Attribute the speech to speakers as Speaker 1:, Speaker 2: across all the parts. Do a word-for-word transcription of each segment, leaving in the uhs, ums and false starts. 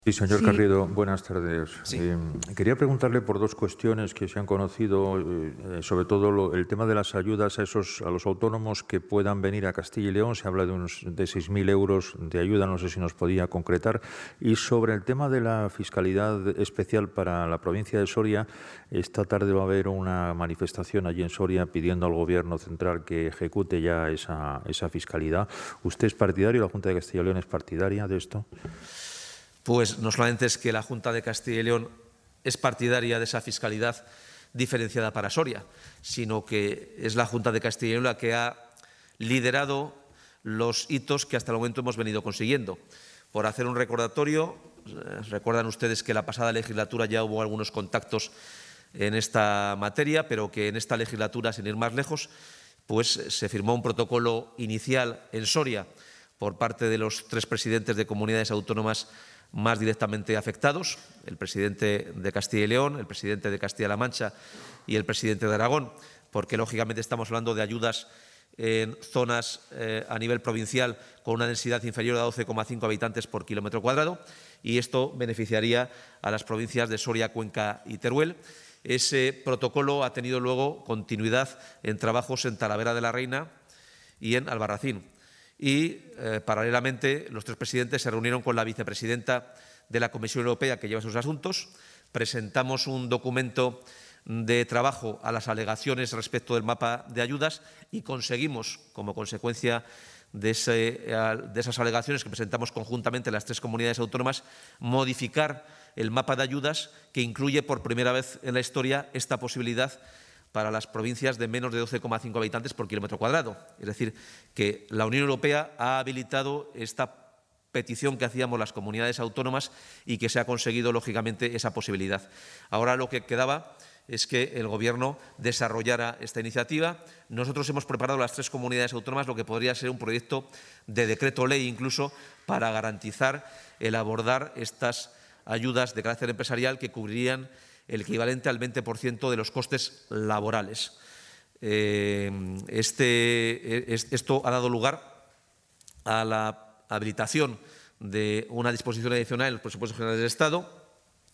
Speaker 1: Sí, señor
Speaker 2: Sí.
Speaker 1: Carriedo, buenas tardes.
Speaker 3: Sí.
Speaker 1: Eh, quería preguntarle por dos cuestiones que se han conocido, eh, sobre todo lo, el tema de las ayudas a esos a los autónomos que puedan venir a Castilla y León. Se habla de unos de seis mil euros de ayuda, no sé si nos podía concretar. Y sobre el tema de la fiscalidad especial para la provincia de Soria, esta tarde va a haber una manifestación allí en Soria pidiendo al Gobierno central que ejecute ya esa, esa fiscalidad. ¿Usted es partidario, la Junta de Castilla y León es partidaria de esto?
Speaker 3: Pues no solamente es que la Junta de Castilla y León es partidaria de esa fiscalidad diferenciada para Soria, sino que es la Junta de Castilla y León la que ha liderado los hitos que hasta el momento hemos venido consiguiendo. Por hacer un recordatorio, recuerdan ustedes que la pasada legislatura ya hubo algunos contactos en esta materia, pero que en esta legislatura, sin ir más lejos, pues se firmó un protocolo inicial en Soria por parte de los tres presidentes de comunidades autónomas más directamente afectados, el presidente de Castilla y León, el presidente de Castilla-La Mancha y el presidente de Aragón, porque lógicamente estamos hablando de ayudas en zonas eh, a nivel provincial con una densidad inferior a doce coma cinco habitantes por kilómetro cuadrado, y esto beneficiaría a las provincias de Soria, Cuenca y Teruel. Ese protocolo ha tenido luego continuidad en trabajos en Talavera de la Reina y en Albarracín. Y, eh, paralelamente, los tres presidentes se reunieron con la vicepresidenta de la Comisión Europea, que lleva esos asuntos. Presentamos un documento de trabajo a las alegaciones respecto del mapa de ayudas y conseguimos, como consecuencia de, ese, de esas alegaciones que presentamos conjuntamente las tres comunidades autónomas, modificar el mapa de ayudas que incluye por primera vez en la historia esta posibilidad para las provincias de menos de doce coma cinco habitantes por kilómetro cuadrado. Es decir, que la Unión Europea ha habilitado esta petición que hacíamos las comunidades autónomas y que se ha conseguido, lógicamente, esa posibilidad. Ahora lo que quedaba es que el Gobierno desarrollara esta iniciativa. Nosotros hemos preparado las tres comunidades autónomas lo que podría ser un proyecto de decreto ley incluso para garantizar el abordar estas ayudas de carácter empresarial que cubrirían el equivalente al veinte por ciento de los costes laborales. Eh, este, esto ha dado lugar a la habilitación de una disposición adicional en los presupuestos generales del Estado,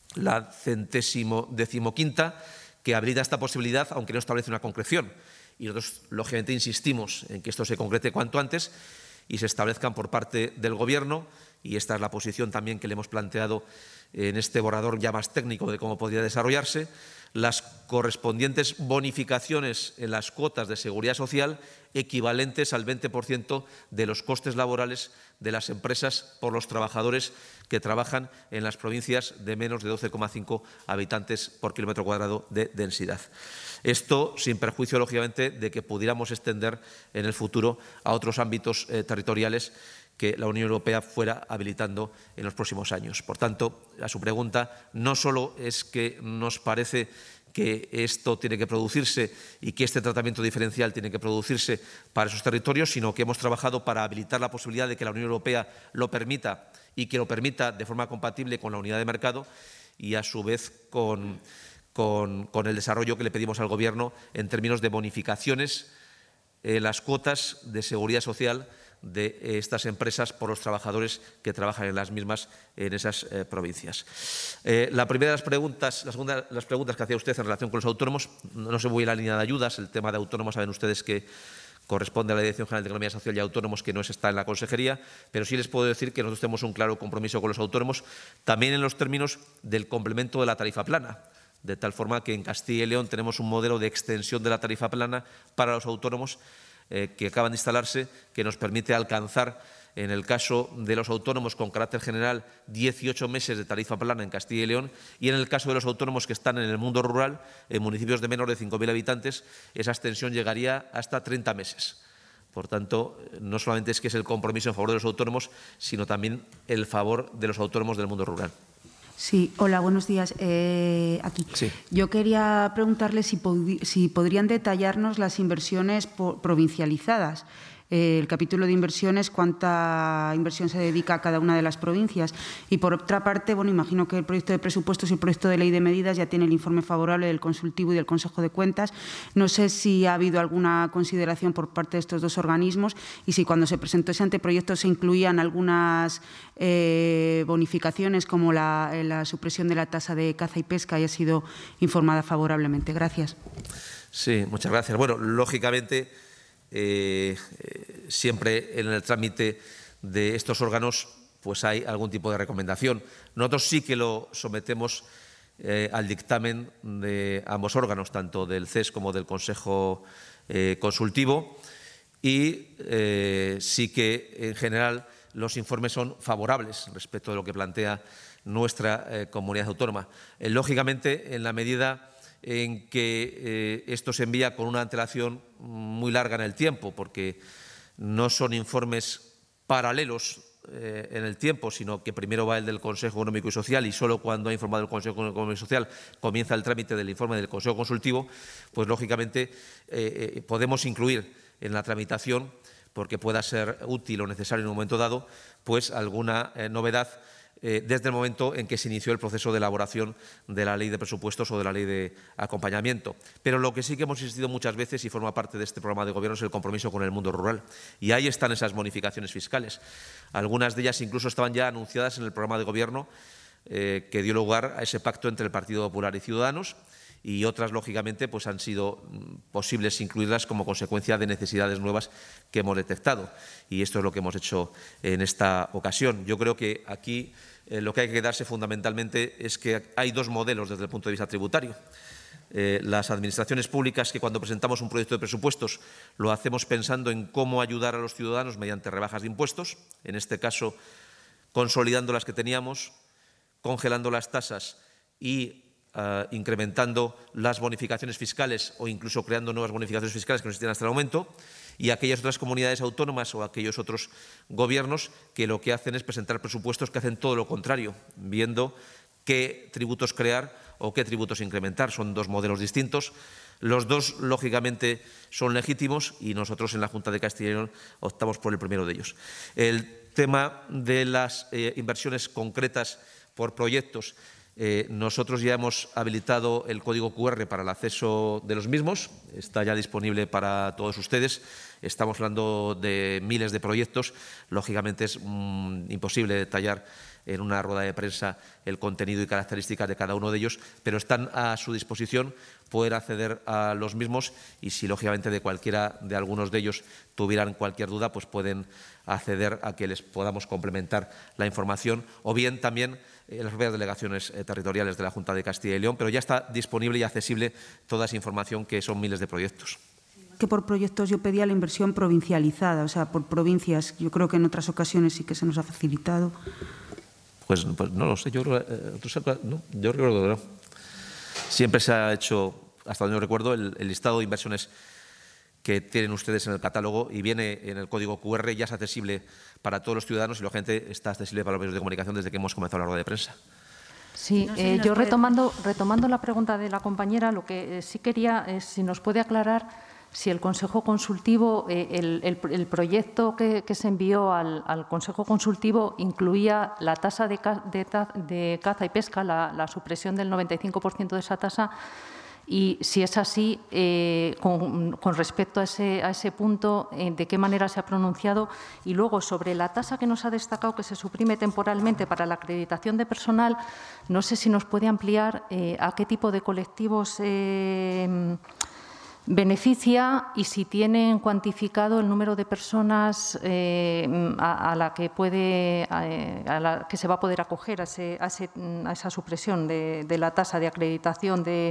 Speaker 3: la centésimo decimoquinta, que habilita esta posibilidad, aunque no establece una concreción. Y nosotros, lógicamente, insistimos en que esto se concrete cuanto antes y se establezcan por parte del Gobierno, y esta es la posición también que le hemos planteado en este borrador ya más técnico de cómo podría desarrollarse, las correspondientes bonificaciones en las cuotas de seguridad social equivalentes al veinte por ciento de los costes laborales de las empresas por los trabajadores que trabajan en las provincias de menos de doce coma cinco habitantes por kilómetro cuadrado de densidad. Esto sin perjuicio, lógicamente, de que pudiéramos extender en el futuro a otros ámbitos eh, territoriales que la Unión Europea fuera habilitando en los próximos años. Por tanto, a su pregunta, no solo es que nos parece que esto tiene que producirse y que este tratamiento diferencial tiene que producirse para esos territorios, sino que hemos trabajado para habilitar la posibilidad de que la Unión Europea lo permita y que lo permita de forma compatible con la unidad de mercado y, a su vez, con, con, con el desarrollo que le pedimos al Gobierno en términos de bonificaciones en las cuotas de seguridad social de estas empresas por los trabajadores que trabajan en las mismas en esas eh, provincias. Eh, la primera de las preguntas, la segunda, las preguntas que hacía usted en relación con los autónomos, no, no se voy a la línea de ayudas. El tema de autónomos, saben ustedes que corresponde a la Dirección General de Economía Social y Autónomos, que no está en la consejería, pero sí les puedo decir que nosotros tenemos un claro compromiso con los autónomos, también en los términos del complemento de la tarifa plana, de tal forma que en Castilla y León tenemos un modelo de extensión de la tarifa plana para los autónomos Eh, que acaban de instalarse, que nos permite alcanzar, en el caso de los autónomos con carácter general, dieciocho meses de tarifa plana en Castilla y León, y en el caso de los autónomos que están en el mundo rural, en municipios de menos de cinco mil habitantes, esa extensión llegaría hasta treinta meses. Por tanto, no solamente es que es el compromiso en favor de los autónomos, sino también el favor de los autónomos del mundo rural.
Speaker 2: Sí, hola, buenos días. Eh, aquí.
Speaker 3: Sí.
Speaker 2: Yo quería preguntarle si, pod si podrían detallarnos las inversiones provincializadas. eh, el capítulo de inversiones, cuánta inversión se dedica a cada una de las provincias. Y por otra parte, bueno, imagino que el proyecto de presupuestos y el proyecto de ley de medidas ya tiene el informe favorable del consultivo y del Consejo de Cuentas. No sé si ha habido alguna consideración por parte de estos dos organismos y si cuando se presentó ese anteproyecto se incluían algunas eh, bonificaciones como la, la supresión de la tasa de caza y pesca y ha sido informada favorablemente. Gracias.
Speaker 3: Sí, muchas gracias. Bueno, lógicamente, eh, eh, siempre en el trámite de estos órganos pues hay algún tipo de recomendación. Nosotros sí que lo sometemos eh, al dictamen de ambos órganos, tanto del C E S como del Consejo eh, Consultivo, y eh, sí que, en general, los informes son favorables respecto de lo que plantea nuestra eh, comunidad autónoma. Eh, lógicamente, en la medida en que eh, esto se envía con una antelación muy larga en el tiempo, porque no son informes paralelos eh, en el tiempo, sino que primero va el del Consejo Económico y Social y solo cuando ha informado el Consejo Económico y Social comienza el trámite del informe del Consejo Consultivo, pues lógicamente eh, eh, podemos incluir en la tramitación, porque pueda ser útil o necesario en un momento dado, pues alguna eh, novedad Eh, desde el momento en que se inició el proceso de elaboración de la Ley de Presupuestos o de la Ley de Acompañamiento. Pero lo que sí que hemos insistido muchas veces y forma parte de este programa de Gobierno es el compromiso con el mundo rural. Y ahí están esas bonificaciones fiscales. Algunas de ellas incluso estaban ya anunciadas en el programa de Gobierno eh, que dio lugar a ese pacto entre el Partido Popular y Ciudadanos, y otras, lógicamente, pues han sido posibles incluirlas como consecuencia de necesidades nuevas que hemos detectado. Y esto es lo que hemos hecho en esta ocasión. Yo creo que aquí eh, lo que hay que quedarse fundamentalmente es que hay dos modelos desde el punto de vista tributario. Eh, las administraciones públicas, que cuando presentamos un proyecto de presupuestos lo hacemos pensando en cómo ayudar a los ciudadanos mediante rebajas de impuestos, en este caso consolidando las que teníamos, congelando las tasas y Uh, incrementando las bonificaciones fiscales o incluso creando nuevas bonificaciones fiscales que no existían hasta el momento, y aquellas otras comunidades autónomas o aquellos otros gobiernos que lo que hacen es presentar presupuestos que hacen todo lo contrario, viendo qué tributos crear o qué tributos incrementar. Son dos modelos distintos. Los dos, lógicamente, son legítimos y nosotros en la Junta de Castilla y León optamos por el primero de ellos. El tema de las eh, inversiones concretas por proyectos. Eh, nosotros ya hemos habilitado el código cu erre para el acceso de los mismos, está ya disponible para todos ustedes. Estamos hablando de miles de proyectos, lógicamente es mm, imposible detallar en una rueda de prensa el contenido y características de cada uno de ellos, pero están a su disposición poder acceder a los mismos y si lógicamente de cualquiera de algunos de ellos tuvieran cualquier duda, pues pueden acceder a que les podamos complementar la información o bien también en las propias delegaciones eh, territoriales de la Junta de Castilla y León, pero ya está disponible y accesible toda esa información, que son miles de proyectos.
Speaker 2: Que por proyectos yo pedía la inversión provincializada, o sea, por provincias. Yo creo que en otras ocasiones sí que se nos ha facilitado.
Speaker 3: Pues, pues no lo sé, yo, eh, no, yo recuerdo que no. Siempre se ha hecho, hasta donde yo recuerdo, el, el listado de inversiones que tienen ustedes en el catálogo y viene en el código cu erre, ya es accesible para todos los ciudadanos y la gente está accesible para los medios de comunicación desde que hemos comenzado la rueda de prensa.
Speaker 4: Sí, no sé si eh, yo puede... retomando, retomando la pregunta de la compañera, lo que eh, sí quería es si nos puede aclarar si el Consejo Consultivo, eh, el, el, el proyecto que, que se envió al, al Consejo Consultivo incluía la tasa de, de, de caza y pesca, la, la supresión del noventa y cinco por ciento de esa tasa. Y si es así, eh, con, con respecto a ese, a ese punto, eh, ¿de qué manera se ha pronunciado? Y luego, sobre la tasa que nos ha destacado que se suprime temporalmente para la acreditación de personal, no sé si nos puede ampliar eh, a qué tipo de colectivos eh, beneficia y si tienen cuantificado el número de personas eh, a, a la que puede, a, a la que se va a poder acoger a, ese, a, ese, a esa supresión de, de la tasa de acreditación de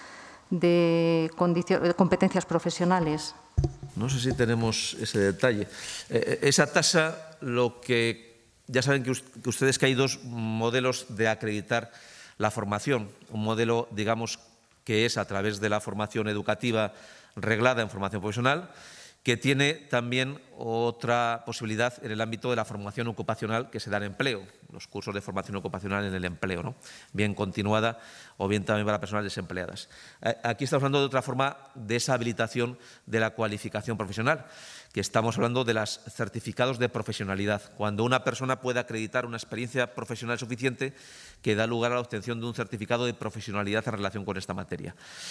Speaker 4: De, de competencias profesionales.
Speaker 3: No sé si tenemos ese detalle. Eh, esa tasa, lo que ya saben que, que ustedes que hay dos modelos de acreditar la formación. Un modelo, digamos, que es a través de la formación educativa reglada en formación profesional, que tiene también otra posibilidad en el ámbito de la formación ocupacional que se da en empleo, los cursos de formación ocupacional en el empleo, ¿no? Bien continuada o bien también para personas desempleadas. Aquí estamos hablando de otra forma de esa habilitación de la cualificación profesional, que estamos hablando de los certificados de profesionalidad, cuando una persona puede acreditar una experiencia profesional suficiente que da lugar a la obtención de un certificado de profesionalidad en relación con esta materia.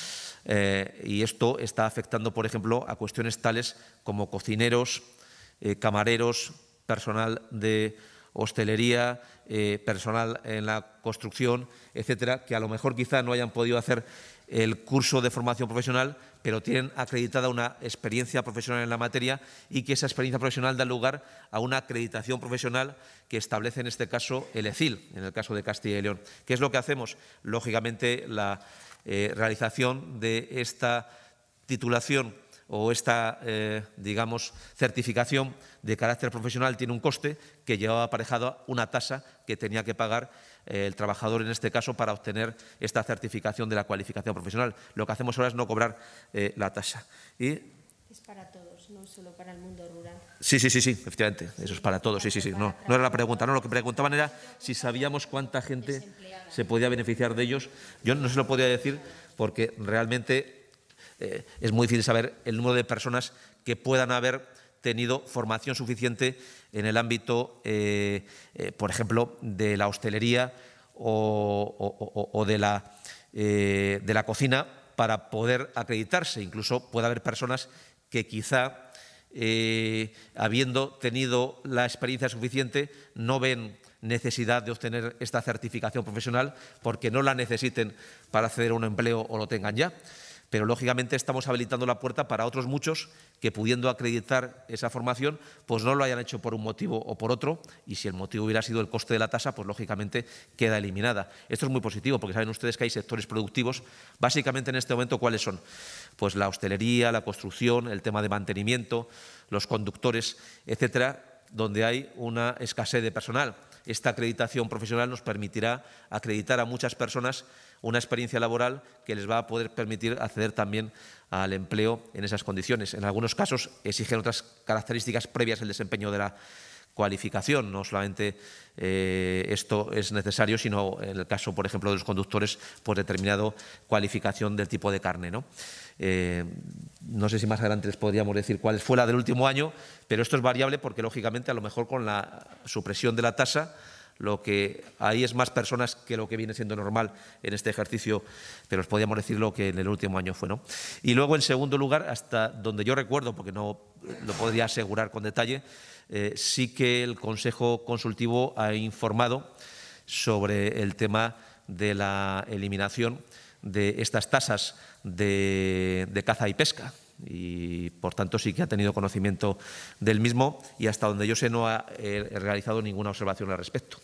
Speaker 3: Eh, y esto está afectando, por ejemplo, a cuestiones tales como cocineros, eh, camareros, personal de hostelería, eh, personal en la construcción, etcétera, que a lo mejor quizá no hayan podido hacer el curso de formación profesional, pero tienen acreditada una experiencia profesional en la materia y que esa experiencia profesional da lugar a una acreditación profesional que establece en este caso el E C I L, en el caso de Castilla y León. ¿Qué es lo que hacemos? Lógicamente, la Eh, realización de esta titulación o esta, eh, digamos, certificación de carácter profesional tiene un coste que llevaba aparejado una tasa que tenía que pagar eh, el trabajador, en este caso, para obtener esta certificación de la cualificación profesional. Lo que hacemos ahora es no cobrar eh, la tasa. Y
Speaker 5: es para todos, no solo para el mundo rural.
Speaker 3: Sí, sí, sí, sí, efectivamente, eso es para todos, sí, sí, sí. No, no era la pregunta, no, lo que preguntaban era si sabíamos cuánta gente se podía beneficiar de ellos. Yo no se lo podía decir porque realmente eh, es muy difícil saber el número de personas que puedan haber tenido formación suficiente en el ámbito, eh, eh, por ejemplo, de la hostelería o, o, o, o de, la, eh, de la cocina para poder acreditarse. Incluso puede haber personas que quizá, eh, habiendo tenido la experiencia suficiente, no ven necesidad de obtener esta certificación profesional porque no la necesiten para acceder a un empleo o lo tengan ya. Pero, lógicamente, estamos habilitando la puerta para otros muchos que, pudiendo acreditar esa formación, pues no lo hayan hecho por un motivo o por otro, y si el motivo hubiera sido el coste de la tasa, pues, lógicamente, queda eliminada. Esto es muy positivo, porque saben ustedes que hay sectores productivos, básicamente en este momento, ¿cuáles son? Pues la hostelería, la construcción, el tema de mantenimiento, los conductores, etcétera, donde hay una escasez de personal. Esta acreditación profesional nos permitirá acreditar a muchas personas una experiencia laboral que les va a poder permitir acceder también al empleo en esas condiciones. En algunos casos exigen otras características previas al desempeño de la cualificación. No solamente eh, esto es necesario, sino en el caso, por ejemplo, de los conductores, pues determinado cualificación del tipo de carne, ¿no? Eh, no sé si más adelante les podríamos decir cuál fue la del último año, pero esto es variable porque, lógicamente, a lo mejor con la supresión de la tasa, lo que hay es más personas que lo que viene siendo normal en este ejercicio, pero os podríamos decir lo que en el último año fue, ¿no? Y luego, en segundo lugar, hasta donde yo recuerdo, porque no lo podría asegurar con detalle, eh, sí que el Consejo Consultivo ha informado sobre el tema de la eliminación de estas tasas de, de caza y pesca. Y, por tanto, sí que ha tenido conocimiento del mismo y, hasta donde yo sé, no ha eh, realizado ninguna observación al respecto.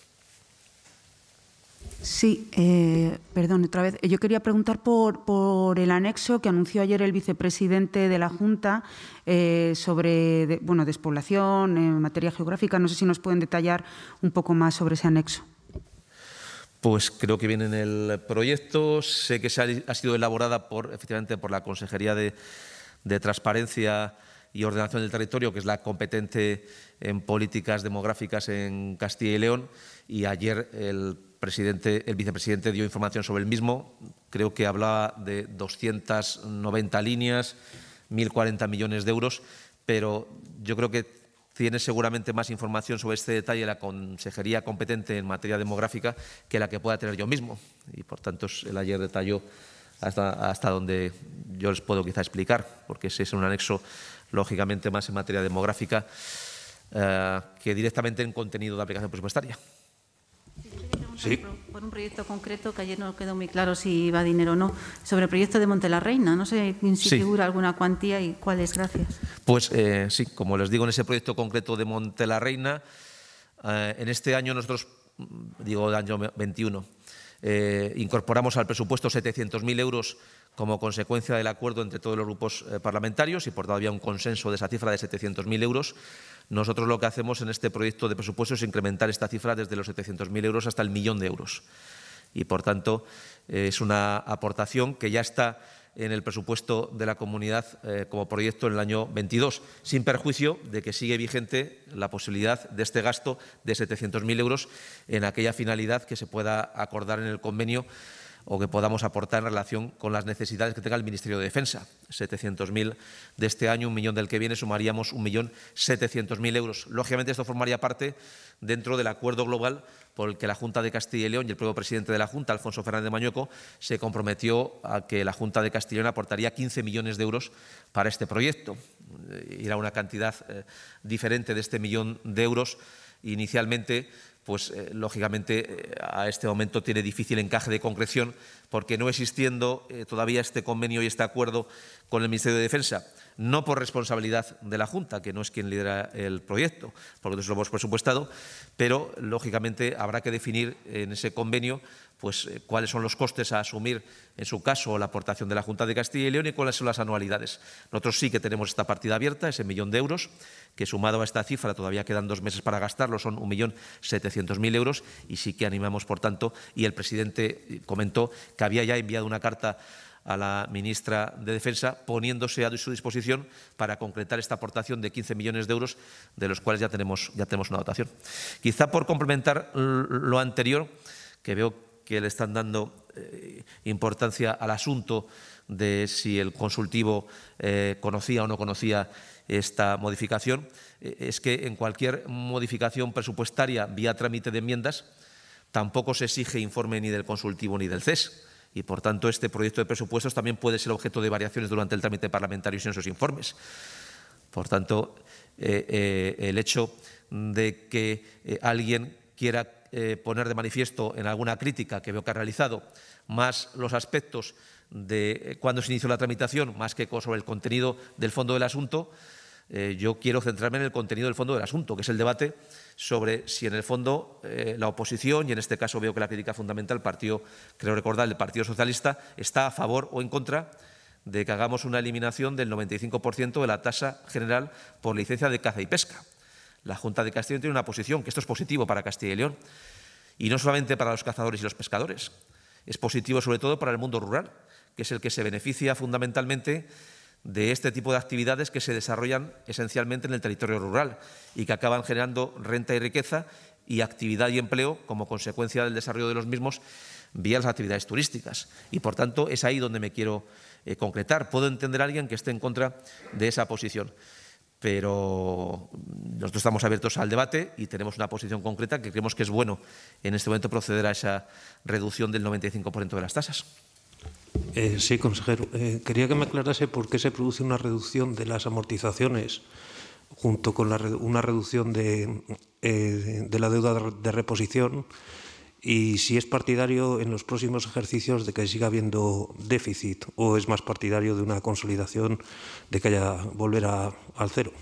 Speaker 2: Sí, eh, perdón, otra vez. Yo quería preguntar por, por el anexo que anunció ayer el vicepresidente de la Junta eh, sobre de, bueno, despoblación en materia geográfica. No sé si nos pueden detallar un poco más sobre ese anexo.
Speaker 3: Pues creo que viene en el proyecto. Sé que se ha, ha sido elaborada por, efectivamente, por la Consejería de, de Transparencia y Ordenación del Territorio, que es la competente en políticas demográficas en Castilla y León, y ayer el presidente, el vicepresidente dio información sobre el mismo. Creo que hablaba de doscientas noventa líneas, mil cuarenta millones de euros, pero yo creo que tiene seguramente más información sobre este detalle la consejería competente en materia demográfica que la que pueda tener yo mismo. Y, por tanto, el ayer detalló hasta, hasta donde yo les puedo quizá explicar, porque ese es un anexo, lógicamente, más en materia demográfica eh, que directamente en contenido de aplicación presupuestaria.
Speaker 6: Sí. Por un proyecto concreto que ayer no quedó muy claro si iba dinero o no, sobre el proyecto de Monte la Reina. No sé si sí. figura alguna cuantía y cuál es. Gracias.
Speaker 3: Pues eh, sí, como les digo, en ese proyecto concreto de Monte la Reina, eh, en este año nosotros, digo, año veintiuno, eh, incorporamos al presupuesto setecientos mil euros como consecuencia del acuerdo entre todos los grupos eh, parlamentarios y por todavía un consenso de esa cifra de setecientos mil euros. Nosotros lo que hacemos en este proyecto de presupuesto es incrementar esta cifra desde los setecientos mil euros hasta el millón de euros. Y, por tanto, eh, es una aportación que ya está en el presupuesto de la comunidad eh, como proyecto en el año veintidós, sin perjuicio de que sigue vigente la posibilidad de este gasto de setecientos mil euros en aquella finalidad que se pueda acordar en el convenio o que podamos aportar en relación con las necesidades que tenga el Ministerio de Defensa. setecientos mil de este año, un millón del que viene, sumaríamos un millón setecientos mil euros. Lógicamente, esto formaría parte dentro del acuerdo global por el que la Junta de Castilla y León y el propio presidente de la Junta, Alfonso Fernández Mañueco, se comprometió a que la Junta de Castilla y León aportaría quince millones de euros para este proyecto. Irá una cantidad eh, diferente de este millón de euros inicialmente. Pues eh, lógicamente eh, a este momento tiene difícil encaje de concreción porque no existiendo eh, todavía este convenio y este acuerdo con el Ministerio de Defensa, no por responsabilidad de la Junta, que no es quien lidera el proyecto, porque nosotros lo hemos presupuestado, pero lógicamente habrá que definir en ese convenio pues eh, cuáles son los costes a asumir, en su caso, la aportación de la Junta de Castilla y León y cuáles son las anualidades. Nosotros sí que tenemos esta partida abierta, ese millón de euros, que sumado a esta cifra, todavía quedan dos meses para gastarlo, son un millón setecientos mil euros y sí que animamos, por tanto, y el presidente comentó que había ya enviado una carta a la ministra de Defensa poniéndose a su disposición para concretar esta aportación de quince millones de euros, de los cuales ya tenemos, ya tenemos una dotación. Quizá por complementar lo anterior, que veo que le están dando eh, importancia al asunto de si el consultivo eh, conocía o no conocía esta modificación, eh, es que en cualquier modificación presupuestaria vía trámite de enmiendas tampoco se exige informe ni del consultivo ni del C E S. Y, por tanto, este proyecto de presupuestos también puede ser objeto de variaciones durante el trámite parlamentario sin esos informes. Por tanto, eh, eh, el hecho de que eh, alguien quiera eh, poner de manifiesto en alguna crítica que veo que ha realizado más los aspectos de cuándo se inició la tramitación, más que sobre el contenido del fondo del asunto, eh, yo quiero centrarme en el contenido del fondo del asunto, que es el debate sobre si en el fondo eh, la oposición, y en este caso veo que la crítica fundamental, el partido, creo recordar, el Partido Socialista, está a favor o en contra de que hagamos una eliminación del noventa y cinco por ciento de la tasa general por licencia de caza y pesca. La Junta de Castilla y León tiene una posición, que esto es positivo para Castilla y León, y no solamente para los cazadores y los pescadores, es positivo sobre todo para el mundo rural, que es el que se beneficia fundamentalmente de este tipo de actividades que se desarrollan esencialmente en el territorio rural y que acaban generando renta y riqueza y actividad y empleo como consecuencia del desarrollo de los mismos vía las actividades turísticas. Y, por tanto, es ahí donde me quiero eh, concretar. Puedo entender a alguien que esté en contra de esa posición, pero nosotros estamos abiertos al debate y tenemos una posición concreta que creemos que es bueno en este momento proceder a esa reducción del noventa y cinco por ciento de las tasas.
Speaker 7: Eh, sí, consejero. Eh, quería que me aclarase por qué se produce una reducción de las amortizaciones junto con la, una reducción de, eh, de la deuda de reposición y si es partidario en los próximos ejercicios de que siga habiendo déficit o es más partidario de una consolidación de que haya volver a, al cero.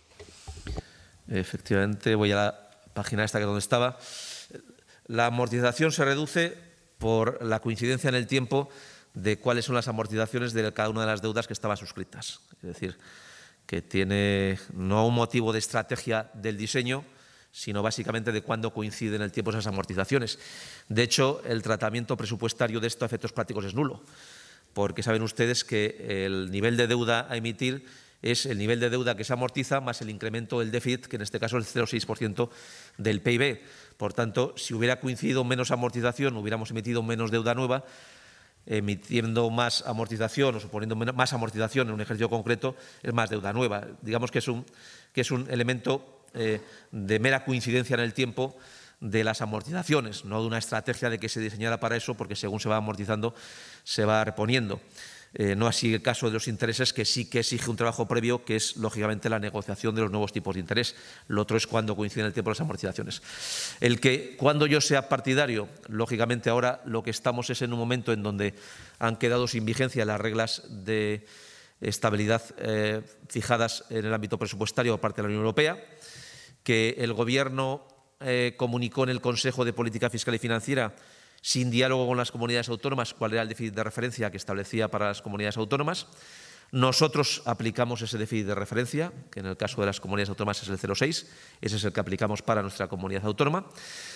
Speaker 3: Efectivamente, voy a la página esta que donde estaba. La amortización se reduce por la coincidencia en el tiempo de cuáles son las amortizaciones de cada una de las deudas que estaban suscritas. Es decir, que tiene no un motivo de estrategia del diseño, sino básicamente de cuándo coinciden en el tiempo esas amortizaciones. De hecho, el tratamiento presupuestario de esto a efectos prácticos es nulo, porque saben ustedes que el nivel de deuda a emitir es el nivel de deuda que se amortiza más el incremento del déficit, que en este caso es el cero coma seis por ciento del P I B. Por tanto, si hubiera coincidido menos amortización, hubiéramos emitido menos deuda nueva, emitiendo más amortización o suponiendo más amortización en un ejercicio concreto, es más deuda nueva. Digamos que es un, que es un elemento eh, de mera coincidencia en el tiempo de las amortizaciones, no de una estrategia de que se diseñara para eso, porque según se va amortizando, se va reponiendo. Eh, no así el caso de los intereses, que sí que exige un trabajo previo, que es, lógicamente, la negociación de los nuevos tipos de interés. Lo otro es cuando coinciden el tiempo las amortizaciones. El que, cuando yo sea partidario, lógicamente ahora lo que estamos es en un momento en donde han quedado sin vigencia las reglas de estabilidad eh, fijadas en el ámbito presupuestario por parte de la Unión Europea, que el Gobierno eh, comunicó en el Consejo de Política Fiscal y Financiera sin diálogo con las comunidades autónomas, cuál era el déficit de referencia que establecía para las comunidades autónomas. Nosotros aplicamos ese déficit de referencia, que en el caso de las comunidades autónomas es el cero coma seis, ese es el que aplicamos para nuestra comunidad autónoma.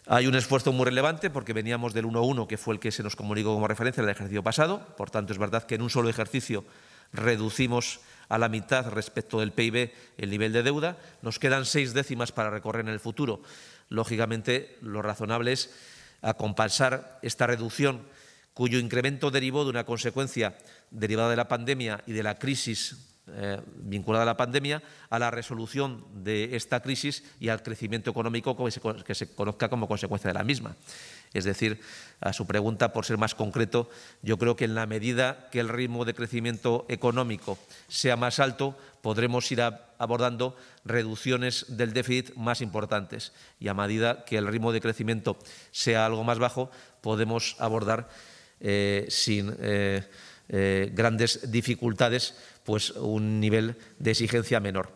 Speaker 3: Hay un esfuerzo muy relevante porque veníamos del uno coma uno, que fue el que se nos comunicó como referencia en el ejercicio pasado. Por tanto, es verdad que en un solo ejercicio reducimos a la mitad respecto del P I B el nivel de deuda. Nos quedan seis décimas para recorrer en el futuro. Lógicamente, lo razonable es acompasar esta reducción, cuyo incremento derivó de una consecuencia derivada de la pandemia y de la crisis eh, vinculada a la pandemia, a la resolución de esta crisis y al crecimiento económico que se, que se conozca como consecuencia de la misma. Es decir, a su pregunta, por ser más concreto, yo creo que en la medida que el ritmo de crecimiento económico sea más alto, podremos ir a, abordando reducciones del déficit más importantes. Y a medida que el ritmo de crecimiento sea algo más bajo, podemos abordar eh, sin eh, eh, grandes dificultades pues, un nivel de exigencia menor.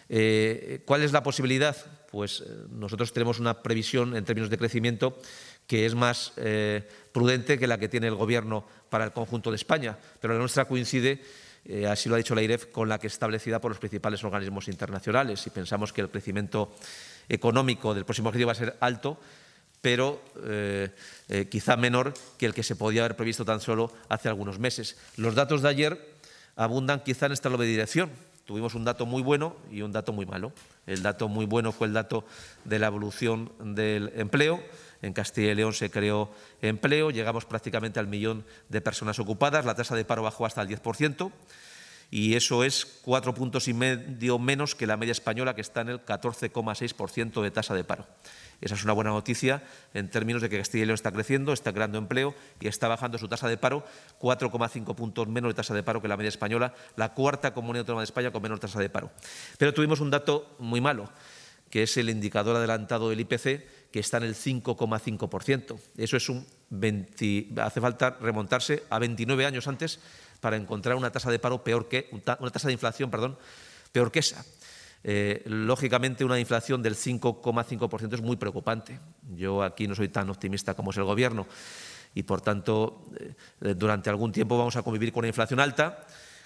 Speaker 3: Eh, ¿Cuál es la posibilidad? Pues eh, nosotros tenemos una previsión en términos de crecimiento que es más eh, prudente que la que tiene el Gobierno para el conjunto de España, pero la nuestra coincide, eh, así lo ha dicho la I R E F, con la que es establecida por los principales organismos internacionales. Y pensamos que el crecimiento económico del próximo ejercicio va a ser alto, pero eh, eh, quizá menor que el que se podía haber previsto tan solo hace algunos meses. Los datos de ayer abundan quizá en esta doble dirección. Tuvimos un dato muy bueno y un dato muy malo. El dato muy bueno fue el dato de la evolución del empleo. En Castilla y León se creó empleo, llegamos prácticamente al millón de personas ocupadas, la tasa de paro bajó hasta el diez por ciento y eso es cuatro puntos y medio menos que la media española, que está en el catorce coma seis por ciento de tasa de paro. Esa es una buena noticia en términos de que Castilla y León está creciendo, está creando empleo y está bajando su tasa de paro, cuatro coma cinco puntos menos de tasa de paro que la media española, la cuarta comunidad autónoma de España con menor tasa de paro. Pero tuvimos un dato muy malo, que es el indicador adelantado del I P C, que está en el cinco coma cinco por ciento. Eso es un veinte, hace falta remontarse a veintinueve años antes para encontrar una tasa de paro peor que, una tasa de inflación, perdón, peor que esa. Eh, lógicamente, una inflación del cinco coma cinco por ciento es muy preocupante. Yo aquí no soy tan optimista como es el Gobierno y, por tanto, eh, durante algún tiempo vamos a convivir con una inflación alta.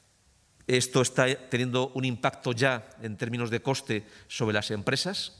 Speaker 3: Esto está teniendo un impacto ya en términos de coste sobre las empresas.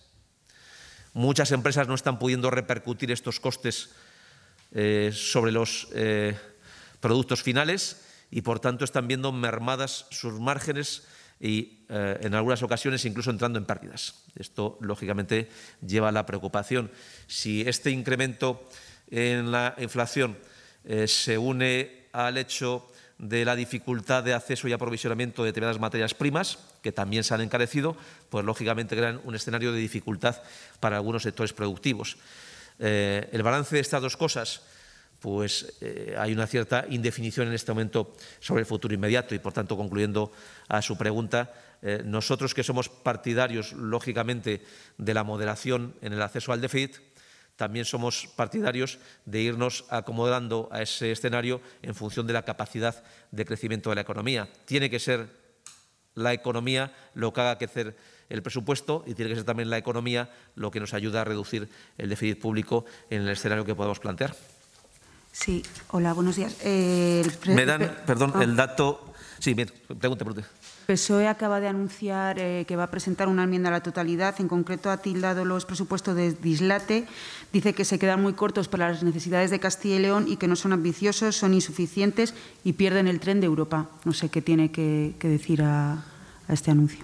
Speaker 3: Muchas empresas no están pudiendo repercutir estos costes eh, sobre los eh, productos finales y, por tanto, están viendo mermadas sus márgenes y, eh, en algunas ocasiones, incluso entrando en pérdidas. Esto, lógicamente, lleva a la preocupación. Si este incremento en la inflación eh, se une al hecho de la dificultad de acceso y aprovisionamiento de determinadas materias primas, que también se han encarecido, pues lógicamente crean un escenario de dificultad para algunos sectores productivos. Eh, el balance de estas dos cosas, pues eh, hay una cierta indefinición en este momento sobre el futuro inmediato y, por tanto, concluyendo a su pregunta, eh, nosotros que somos partidarios, lógicamente, de la moderación en el acceso al déficit, también somos partidarios de irnos acomodando a ese escenario en función de la capacidad de crecimiento de la economía. Tiene que ser la economía lo que haga crecer el presupuesto y tiene que ser también la economía lo que nos ayuda a reducir el déficit público en el escenario que podemos plantear.
Speaker 2: Sí, hola, buenos días. Eh, el
Speaker 3: Me dan, perdón, oh. el dato. Sí, bien, pregunte, pregunte.
Speaker 2: P S O E acaba de anunciar eh, que va a presentar una enmienda a la totalidad. En concreto, ha tildado los presupuestos de dislate. Dice que se quedan muy cortos para las necesidades de Castilla y León y que no son ambiciosos, son insuficientes y pierden el tren de Europa. No sé qué tiene que, que decir a, a este anuncio.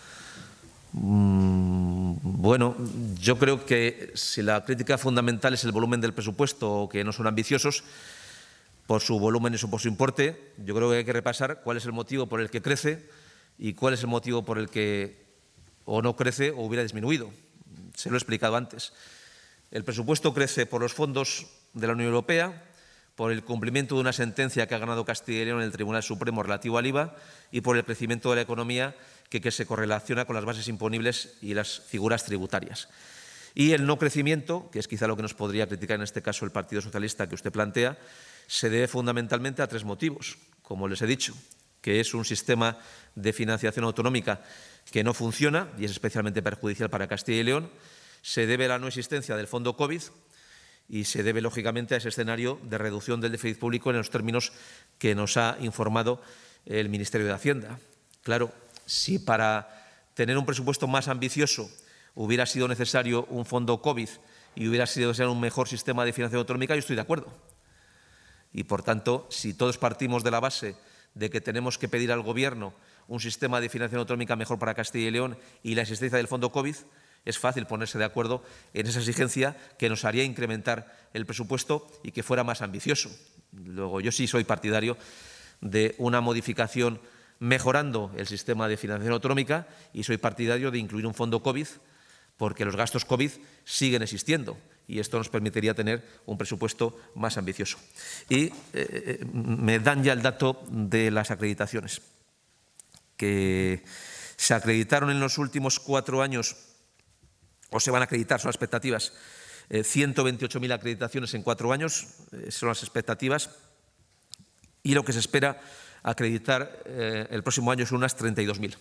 Speaker 3: Mm, bueno, yo creo que si la crítica fundamental es el volumen del presupuesto o que no son ambiciosos, por su volumen y por su importe, yo creo que hay que repasar cuál es el motivo por el que crece y cuál es el motivo por el que o no crece o hubiera disminuido. Se lo he explicado antes. El presupuesto crece por los fondos de la Unión Europea, por el cumplimiento de una sentencia que ha ganado Castilla y León en el Tribunal Supremo relativo al I V A y por el crecimiento de la economía que, que se correlaciona con las bases imponibles y las figuras tributarias. Y el no crecimiento, que es quizá lo que nos podría criticar en este caso el Partido Socialista que usted plantea, se debe fundamentalmente a tres motivos, como les he dicho, que es un sistema de financiación autonómica que no funciona y es especialmente perjudicial para Castilla y León, se debe a la no existencia del fondo COVID y se debe, lógicamente, a ese escenario de reducción del déficit público en los términos que nos ha informado el Ministerio de Hacienda. Claro, si para tener un presupuesto más ambicioso hubiera sido necesario un fondo COVID y hubiera sido ser un mejor sistema de financiación autonómica, yo estoy de acuerdo. Y, por tanto, si todos partimos de la base de que tenemos que pedir al Gobierno un sistema de financiación autonómica mejor para Castilla y León y la existencia del Fondo COVID, es fácil ponerse de acuerdo en esa exigencia que nos haría incrementar el presupuesto y que fuera más ambicioso. Luego, yo sí soy partidario de una modificación mejorando el sistema de financiación autonómica y soy partidario de incluir un fondo COVID porque los gastos COVID siguen existiendo y esto nos permitiría tener un presupuesto más ambicioso. Y eh, me dan ya el dato de las acreditaciones, que se acreditaron en los últimos cuatro años, o se van a acreditar, son las expectativas, eh, ciento veintiocho mil acreditaciones en cuatro años, eh, son las expectativas, y lo que se espera acreditar eh, el próximo año son unas treinta y dos mil.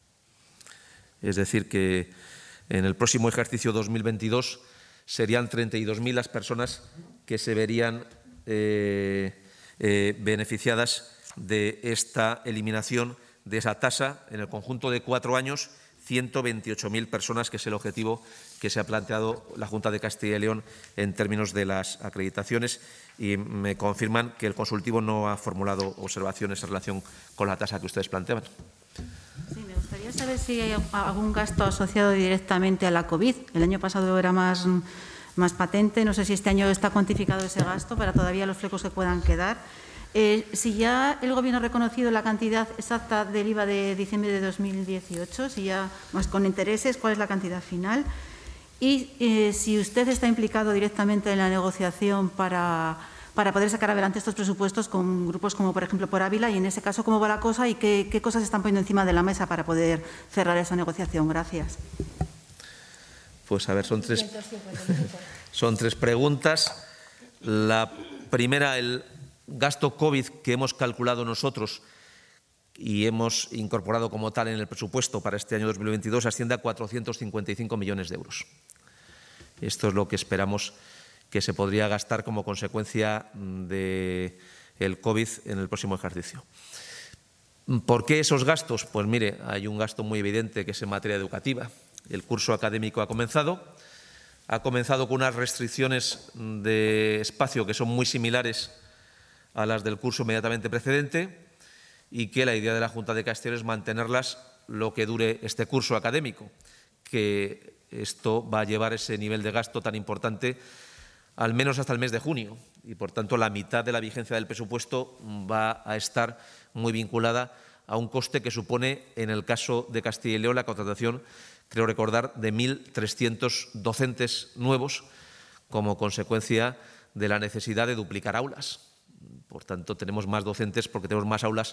Speaker 3: Es decir, que en el próximo ejercicio dos mil veintidós serían treinta y dos mil las personas que se verían eh, eh, beneficiadas de esta eliminación de esa tasa en el conjunto de cuatro años, ciento veintiocho mil personas, que es el objetivo que se ha planteado la Junta de Castilla y León en términos de las acreditaciones, y me confirman que el consultivo no ha formulado observaciones en relación con la tasa que ustedes planteaban.
Speaker 6: Sí, me gustaría saber si hay algún gasto asociado directamente a la COVID. El año pasado era más, más patente, no sé si este año está cuantificado ese gasto para todavía los flecos que puedan quedar. Eh, si ya el Gobierno ha reconocido la cantidad exacta del I V A de diciembre de dos mil dieciocho, si ya más con intereses, ¿cuál es la cantidad final? Y eh, si usted está implicado directamente en la negociación para, para poder sacar adelante estos presupuestos con grupos como, por ejemplo, por Ávila, y en ese caso, ¿cómo va la cosa y qué, qué cosas están poniendo encima de la mesa para poder cerrar esa negociación? Gracias.
Speaker 3: Pues a ver, son tres, son tres preguntas. La primera, el gasto COVID que hemos calculado nosotros y hemos incorporado como tal en el presupuesto para este año dos mil veintidós asciende a cuatrocientos cincuenta y cinco millones de euros. Esto es lo que esperamos que se podría gastar como consecuencia del COVID en el próximo ejercicio. ¿Por qué esos gastos? Pues mire, hay un gasto muy evidente que es en materia educativa. El curso académico ha comenzado, ha comenzado con unas restricciones de espacio que son muy similares a las del curso inmediatamente precedente y que la idea de la Junta de Castilla y León es mantenerlas lo que dure este curso académico, que esto va a llevar ese nivel de gasto tan importante al menos hasta el mes de junio y, por tanto, la mitad de la vigencia del presupuesto va a estar muy vinculada a un coste que supone, en el caso de Castilla y León, la contratación, creo recordar, de mil trescientos docentes nuevos como consecuencia de la necesidad de duplicar aulas. Por tanto, tenemos más docentes porque tenemos más aulas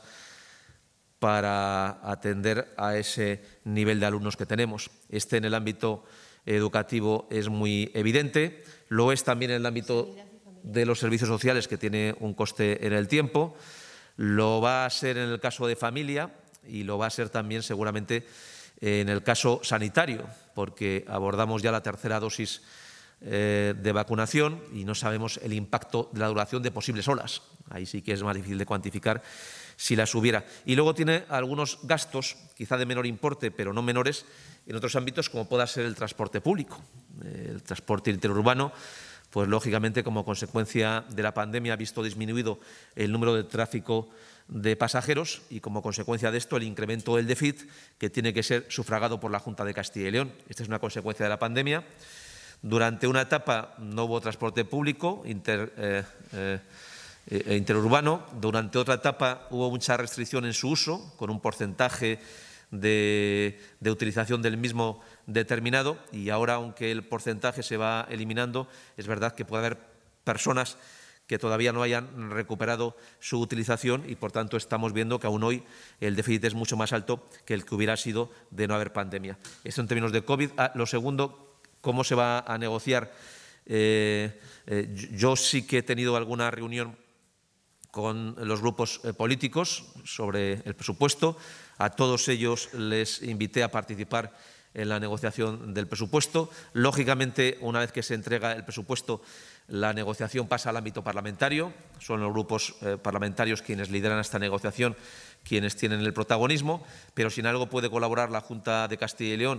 Speaker 3: para atender a ese nivel de alumnos que tenemos. Este en el ámbito educativo es muy evidente, lo es también en el ámbito de los servicios sociales, que tiene un coste en el tiempo, lo va a ser en el caso de familia y lo va a ser también seguramente en el caso sanitario, porque abordamos ya la tercera dosis Eh, de vacunación y no sabemos el impacto de la duración de posibles olas. Ahí sí que es más difícil de cuantificar si las hubiera. Y luego tiene algunos gastos, quizá de menor importe, pero no menores, en otros ámbitos, como pueda ser el transporte público. El transporte interurbano, pues lógicamente, como consecuencia de la pandemia, ha visto disminuido el número de tráfico de pasajeros y, como consecuencia de esto, el incremento del déficit, que tiene que ser sufragado por la Junta de Castilla y León. Esta es una consecuencia de la pandemia. Durante una etapa no hubo transporte público inter, eh, eh, interurbano, durante otra etapa hubo mucha restricción en su uso, con un porcentaje de, de utilización del mismo determinado, y ahora, aunque el porcentaje se va eliminando, es verdad que puede haber personas que todavía no hayan recuperado su utilización y, por tanto, estamos viendo que aún hoy el déficit es mucho más alto que el que hubiera sido de no haber pandemia. Esto en términos de COVID. Ah, lo segundo, ¿cómo se va a negociar? Eh, eh, yo sí que he tenido alguna reunión con los grupos eh, políticos sobre el presupuesto. A todos ellos les invité a participar en la negociación del presupuesto. Lógicamente, una vez que se entrega el presupuesto, la negociación pasa al ámbito parlamentario. Son los grupos eh, parlamentarios quienes lideran esta negociación, quienes tienen el protagonismo, pero si en algo puede colaborar la Junta de Castilla y León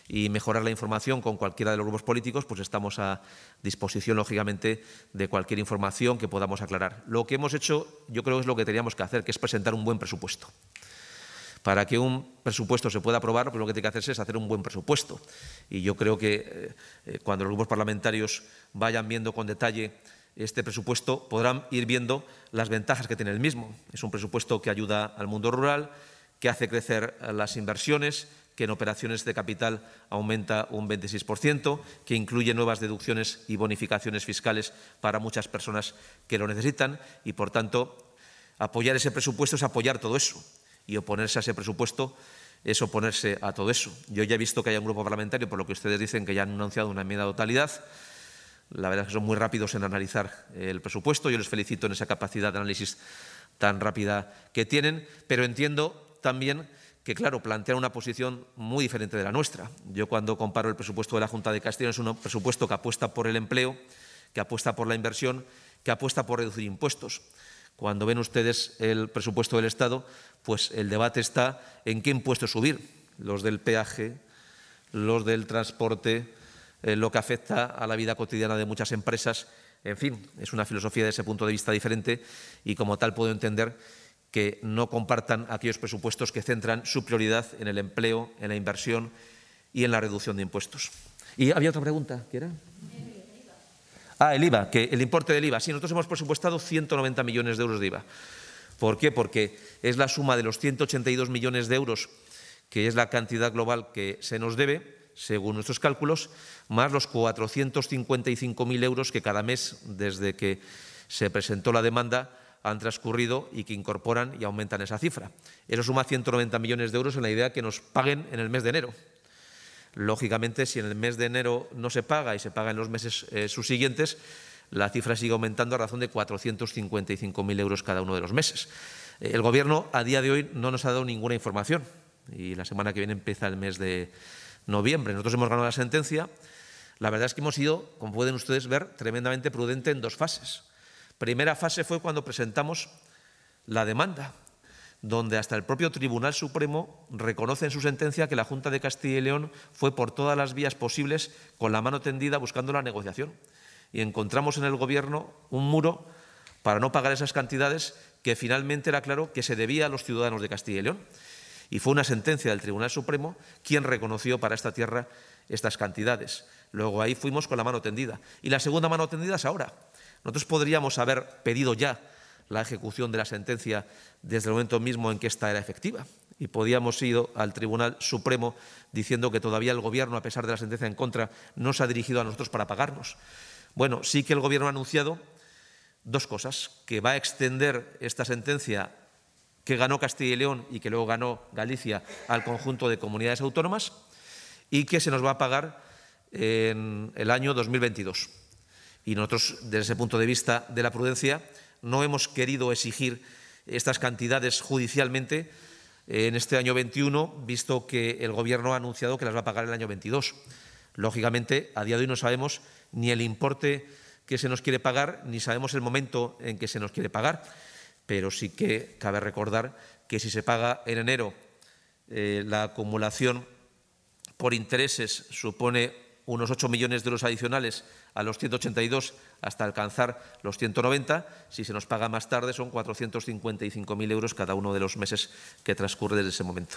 Speaker 3: y mejorar la información con cualquiera de los grupos políticos, pues estamos a disposición, lógicamente, de cualquier información que podamos aclarar. Lo que hemos hecho, yo creo que es lo que teníamos que hacer, que es presentar un buen presupuesto. Para que un presupuesto se pueda aprobar, pues lo que tiene que hacerse es hacer un buen presupuesto. Y yo creo que eh, cuando los grupos parlamentarios vayan viendo con detalle este presupuesto, podrán ir viendo las ventajas que tiene el mismo. Es un presupuesto que ayuda al mundo rural, que hace crecer las inversiones, que en operaciones de capital aumenta un veintiséis por ciento, que incluye nuevas deducciones y bonificaciones fiscales para muchas personas que lo necesitan y, por tanto, apoyar ese presupuesto es apoyar todo eso. Y oponerse a ese presupuesto es oponerse a todo eso. Yo ya he visto que hay un grupo parlamentario, por lo que ustedes dicen, que ya han anunciado una enmienda de totalidad. La verdad es que son muy rápidos en analizar el presupuesto. Yo les felicito en esa capacidad de análisis tan rápida que tienen, pero entiendo también que, claro, plantean una posición muy diferente de la nuestra. Yo, cuando comparo el presupuesto de la Junta de Castilla, es un presupuesto que apuesta por el empleo, que apuesta por la inversión, que apuesta por reducir impuestos. Cuando ven ustedes el presupuesto del Estado, pues el debate está en qué impuestos subir, los del peaje, los del transporte, eh, lo que afecta a la vida cotidiana de muchas empresas. En fin, es una filosofía desde ese punto de vista diferente y, como tal, puedo entender que no compartan aquellos presupuestos que centran su prioridad en el empleo, en la inversión y en la reducción de impuestos. ¿Y había otra pregunta? ¿Qué era? Ah, el I V A, que el importe del I V A. Sí, nosotros hemos presupuestado ciento noventa millones de euros de I V A. ¿Por qué? Porque es la suma de los ciento ochenta y dos millones de euros, que es la cantidad global que se nos debe, según nuestros cálculos, más los cuatrocientos cincuenta y cinco mil euros que cada mes, desde que se presentó la demanda, han transcurrido y que incorporan y aumentan esa cifra. Eso suma ciento noventa millones de euros en la idea que nos paguen en el mes de enero. Lógicamente, si en el mes de enero no se paga y se paga en los meses eh, subsiguientes, la cifra sigue aumentando a razón de cuatrocientos cincuenta y cinco mil euros cada uno de los meses. Eh, el Gobierno, a día de hoy, no nos ha dado ninguna información y la semana que viene empieza el mes de noviembre. Nosotros hemos ganado la sentencia. La verdad es que hemos sido, como pueden ustedes ver, tremendamente prudente en dos fases. Primera fase fue cuando presentamos la demanda, donde hasta el propio Tribunal Supremo reconoce en su sentencia que la Junta de Castilla y León fue por todas las vías posibles con la mano tendida buscando la negociación. Y encontramos en el Gobierno un muro para no pagar esas cantidades que finalmente era claro que se debía a los ciudadanos de Castilla y León. Y fue una sentencia del Tribunal Supremo quien reconoció para esta tierra estas cantidades. Luego ahí fuimos con la mano tendida. Y la segunda mano tendida es ahora. Nosotros podríamos haber pedido ya la ejecución de la sentencia desde el momento mismo en que esta era efectiva. Y podíamos ir al Tribunal Supremo diciendo que todavía el Gobierno, a pesar de la sentencia en contra, no se ha dirigido a nosotros para pagarnos. Bueno, sí que el Gobierno ha anunciado dos cosas: que va a extender esta sentencia que ganó Castilla y León y que luego ganó Galicia al conjunto de comunidades autónomas, y que se nos va a pagar en el año dos mil veintidós. Y nosotros, desde ese punto de vista de la prudencia, no hemos querido exigir estas cantidades judicialmente en este año veintiuno, visto que el Gobierno ha anunciado que las va a pagar en el año veintidós. Lógicamente, a día de hoy no sabemos ni el importe que se nos quiere pagar, ni sabemos el momento en que se nos quiere pagar, pero sí que cabe recordar que si se paga en enero, eh, la acumulación por intereses supone unos ocho millones de euros adicionales a los ciento ochenta y dos hasta alcanzar los ciento noventa. Si se nos paga más tarde son cuatrocientos cincuenta y cinco mil euros cada uno de los meses que transcurre desde ese momento.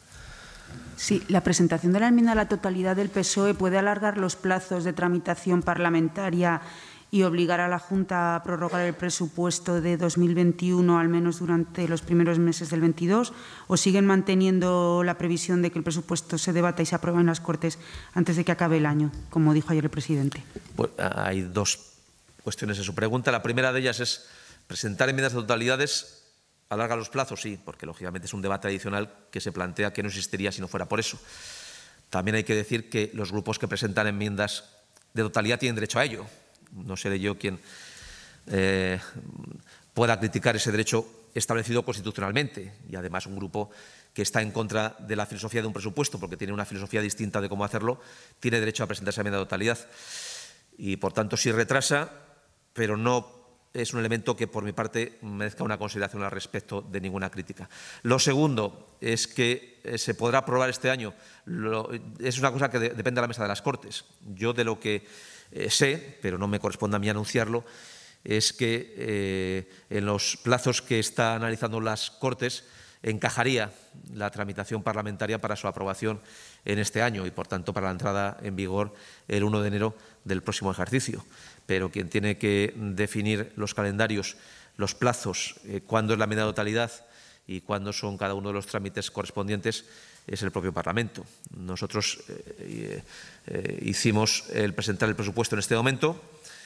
Speaker 2: Sí, la presentación de la enmienda a la totalidad del P S O E puede alargar los plazos de tramitación parlamentaria y obligar a la Junta a prorrogar el presupuesto de dos mil veintiuno, al menos durante los primeros meses del veintidós, o siguen manteniendo la previsión de que el presupuesto se debata y se apruebe en las Cortes antes de que acabe el año, como dijo ayer el presidente?
Speaker 3: Pues hay dos cuestiones en su pregunta. La primera de ellas es presentar enmiendas de totalidades. ¿Alarga los plazos? Sí, porque lógicamente es un debate adicional que se plantea que no existiría si no fuera por eso. También hay que decir que los grupos que presentan enmiendas de totalidad tienen derecho a ello. No seré yo quien eh, pueda criticar ese derecho establecido constitucionalmente. Y además un grupo que está en contra de la filosofía de un presupuesto, porque tiene una filosofía distinta de cómo hacerlo, tiene derecho a presentar esa enmienda de totalidad. Y por tanto, sí retrasa, pero no es un elemento que, por mi parte, merezca una consideración al respecto de ninguna crítica. Lo segundo es que eh, se podrá aprobar este año. Lo, es una cosa que de, depende de la mesa de las Cortes. Yo de lo que eh, sé, pero no me corresponde a mí anunciarlo, es que eh, en los plazos que está analizando las Cortes encajaría la tramitación parlamentaria para su aprobación en este año y, por tanto, para la entrada en vigor el uno de enero del próximo ejercicio. Pero quien tiene que definir los calendarios, los plazos, eh, cuándo es la medida de totalidad y cuándo son cada uno de los trámites correspondientes es el propio Parlamento. Nosotros eh, eh, hicimos el presentar el presupuesto en este momento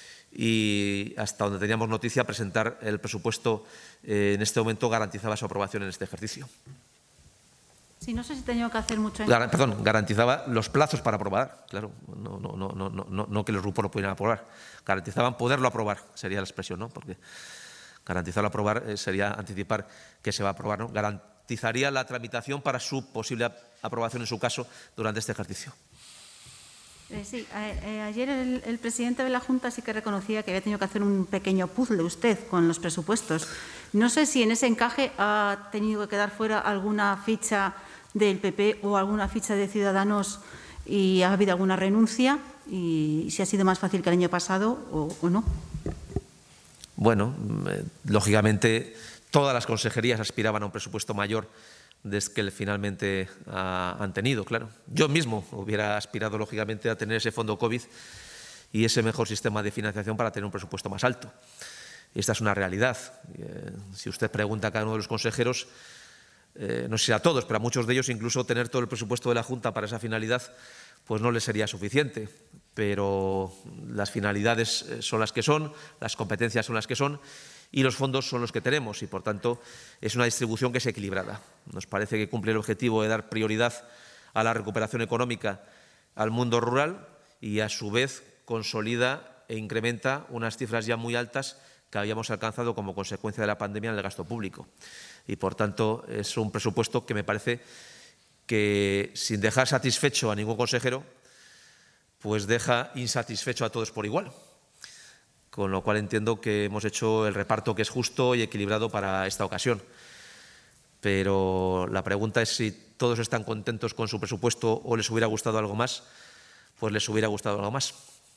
Speaker 3: y, hasta donde teníamos noticia, presentar el presupuesto eh, en este momento garantizaba su aprobación en este ejercicio.
Speaker 6: Sí, no sé si tenía que hacer mucho.
Speaker 3: Gar perdón, garantizaba los plazos para aprobar, claro, no, no, no, no, no, no que los grupos lo pudieran aprobar, garantizaban poderlo aprobar, sería la expresión, ¿no? Porque garantizarlo aprobar eh, sería anticipar que se va a aprobar, ¿no? Garantizaría la tramitación para su posible aprobación en su caso durante este ejercicio.
Speaker 6: Eh, sí, eh, ayer el, el presidente de la Junta sí que reconocía que había tenido que hacer un pequeño puzzle usted con los presupuestos. No sé si en ese encaje ha tenido que quedar fuera alguna ficha del P P o alguna ficha de Ciudadanos y ha habido alguna renuncia y si ha sido más fácil que el año pasado o, o no.
Speaker 3: Bueno, eh, lógicamente todas las consejerías aspiraban a un presupuesto mayor desde que finalmente uh, han tenido, claro. Yo mismo hubiera aspirado, lógicamente, a tener ese fondo COVID y ese mejor sistema de financiación para tener un presupuesto más alto. Esta es una realidad. Eh, si usted pregunta a cada uno de los consejeros, eh, no sé si a todos, pero a muchos de ellos, incluso tener todo el presupuesto de la Junta para esa finalidad, pues no les sería suficiente. Pero las finalidades son las que son, las competencias son las que son, y los fondos son los que tenemos y, por tanto, es una distribución que es equilibrada. Nos parece que cumple el objetivo de dar prioridad a la recuperación económica al mundo rural y, a su vez, consolida e incrementa unas cifras ya muy altas que habíamos alcanzado como consecuencia de la pandemia en el gasto público. Y, por tanto, es un presupuesto que me parece que, sin dejar satisfecho a ningún consejero, pues deja insatisfecho a todos por igual. Con lo cual entiendo que hemos hecho el reparto que es justo y equilibrado para esta ocasión. Pero la pregunta es si todos están contentos con su presupuesto o les hubiera gustado algo más, pues les hubiera gustado algo más.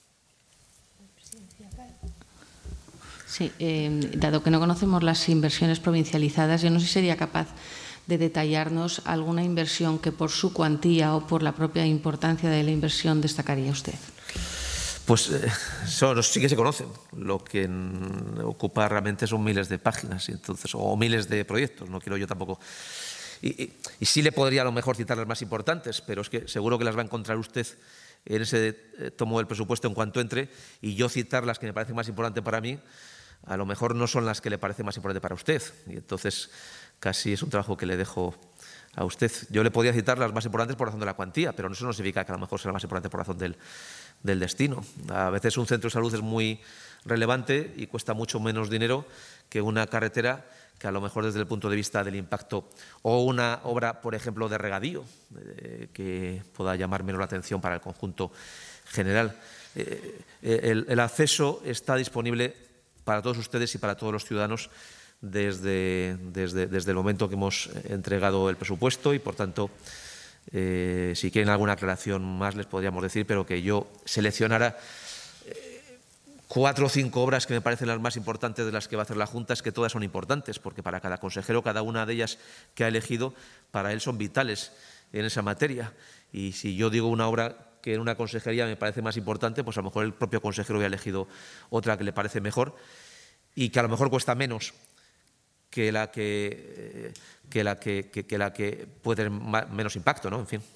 Speaker 8: Sí, eh, dado que no conocemos las inversiones provincializadas, yo no sé si sería capaz de detallarnos alguna inversión que por su cuantía o por la propia importancia de la inversión destacaría usted.
Speaker 3: Pues eh, son, sí que se conocen. Lo que en, ocupa realmente son miles de páginas y entonces, o miles de proyectos. No quiero yo tampoco. Y, y, y sí le podría a lo mejor citar las más importantes, pero es que seguro que las va a encontrar usted en ese eh, tomo del presupuesto en cuanto entre, y yo citar las que me parecen más importantes para mí, a lo mejor no son las que le parecen más importantes para usted. Y entonces casi es un trabajo que le dejo a usted. Yo le podría citar las más importantes por razón de la cuantía, pero eso no significa que a lo mejor sea la más importante por razón del, del destino. A veces un centro de salud es muy relevante y cuesta mucho menos dinero que una carretera que a lo mejor desde el punto de vista del impacto, o una obra, por ejemplo, de regadío, eh, que pueda llamar menos la atención para el conjunto general. Eh, el, el acceso está disponible para todos ustedes y para todos los ciudadanos desde, desde, desde el momento que hemos entregado el presupuesto y, por tanto, eh, si quieren alguna aclaración más les podríamos decir, pero que yo seleccionara eh, cuatro o cinco obras que me parecen las más importantes de las que va a hacer la Junta. Es que todas son importantes, porque para cada consejero, cada una de ellas que ha elegido, para él son vitales en esa materia. Y si yo digo una obra que en una consejería me parece más importante, pues a lo mejor el propio consejero había elegido otra que le parece mejor y que a lo mejor cuesta menos que la que, que, la que, que, que, la que puede tener más, menos impacto, ¿no? En fin.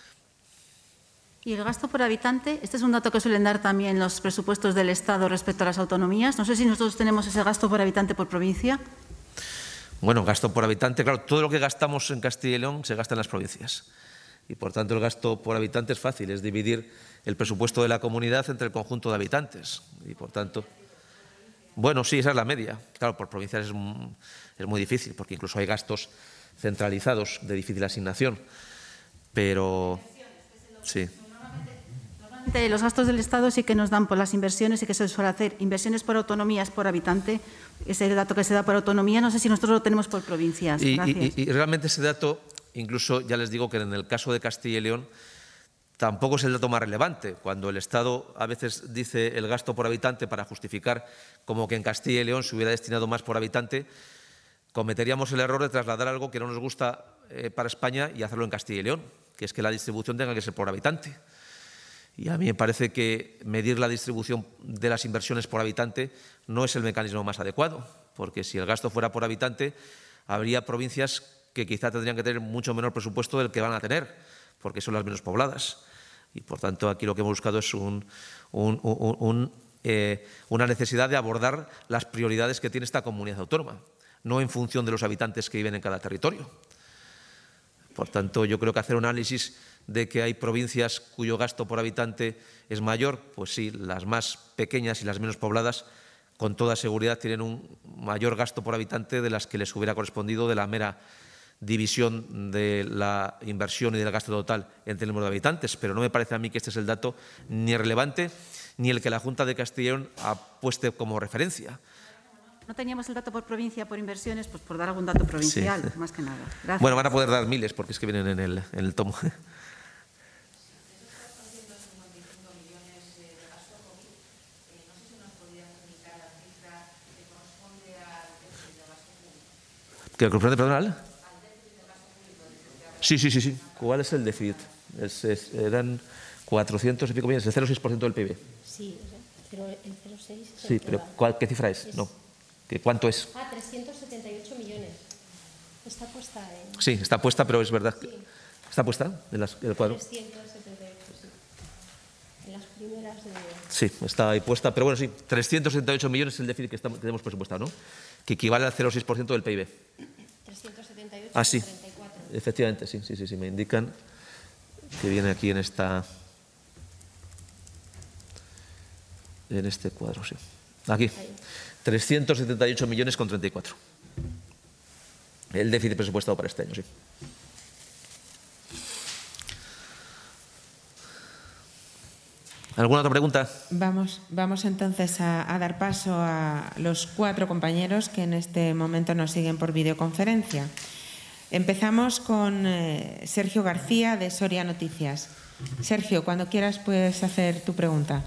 Speaker 6: Y el gasto por habitante, este es un dato que suelen dar también los presupuestos del Estado respecto a las autonomías. No sé si nosotros tenemos ese gasto por habitante por provincia.
Speaker 3: Bueno, gasto por habitante, claro, todo lo que gastamos en Castilla y León se gasta en las provincias. Y, por tanto, el gasto por habitante es fácil, es dividir el presupuesto de la comunidad entre el conjunto de habitantes. Y, por tanto, bueno, sí, esa es la media. Claro, por provincias es, es muy difícil, porque incluso hay gastos centralizados de difícil asignación. Pero, sí.
Speaker 6: Normalmente los gastos del Estado sí que nos dan por las inversiones y que se suele hacer inversiones por autonomías por habitante. Ese dato que se da por autonomía, no sé si nosotros lo tenemos por provincias.
Speaker 3: Y,
Speaker 6: Gracias.
Speaker 3: y, y realmente ese dato, incluso ya les digo que en el caso de Castilla y León, tampoco es el dato más relevante. Cuando el Estado a veces dice el gasto por habitante para justificar como que en Castilla y León se hubiera destinado más por habitante, cometeríamos el error de trasladar algo que no nos gusta eh, para España y hacerlo en Castilla y León, que es que la distribución tenga que ser por habitante. Y a mí me parece que medir la distribución de las inversiones por habitante no es el mecanismo más adecuado, porque si el gasto fuera por habitante, habría provincias que quizá tendrían que tener mucho menor presupuesto del que van a tener, porque son las menos pobladas. Y, por tanto, aquí lo que hemos buscado es un, un, un, un, eh, una necesidad de abordar las prioridades que tiene esta comunidad autónoma, no en función de los habitantes que viven en cada territorio. Por tanto, yo creo que hacer un análisis de que hay provincias cuyo gasto por habitante es mayor, pues sí, las más pequeñas y las menos pobladas, con toda seguridad, tienen un mayor gasto por habitante de las que les hubiera correspondido de la mera división de la inversión y del gasto total entre el número de habitantes, pero no me parece a mí que este es el dato ni relevante ni el que la Junta de Castilla y León apueste como referencia.
Speaker 6: No teníamos el dato por provincia, por inversiones, pues por dar algún dato provincial,
Speaker 3: Sí.
Speaker 6: más que nada. Gracias.
Speaker 3: Bueno, van a poder dar miles porque es que vienen en el, en el tomo. ¿Que corresponde, perdón, al? Sí, sí, sí, sí. ¿Cuál es el déficit? Es, es, eran cuatrocientos y pico millones, el cero coma seis por ciento del P I B.
Speaker 5: Sí, pero el cero coma seis es
Speaker 3: Sí,
Speaker 5: el
Speaker 3: pero
Speaker 5: que va.
Speaker 3: ¿cuál, ¿qué cifra es?
Speaker 5: Es-
Speaker 3: No. ¿Qué, ¿Cuánto es?
Speaker 5: Ah, trescientos setenta y ocho millones. Está puesta en
Speaker 3: Sí, está puesta, pero es verdad. que-
Speaker 5: Sí.
Speaker 3: ¿Está puesta en, las- en el cuadro?
Speaker 5: trescientos setenta y ocho, sí. En las primeras de...
Speaker 3: Sí, está ahí puesta, pero bueno, sí, trescientos setenta y ocho millones es el déficit que, estamos, que tenemos presupuestado, ¿no? Que equivale al cero coma seis por ciento del P I B.
Speaker 5: trescientos setenta y ocho,
Speaker 3: Ah, sí.
Speaker 5: treinta y cuatro.
Speaker 3: Efectivamente, sí, sí, sí, sí, me indican que viene aquí en esta en este cuadro, sí. Aquí, trescientos setenta y ocho millones con treinta y cuatro. El déficit presupuestado para este año, sí. ¿Alguna otra pregunta?
Speaker 9: Vamos, vamos entonces a, a dar paso a los cuatro compañeros que en este momento nos siguen por videoconferencia. Empezamos con eh, Sergio García, de Soria Noticias. Sergio, cuando quieras puedes hacer tu pregunta.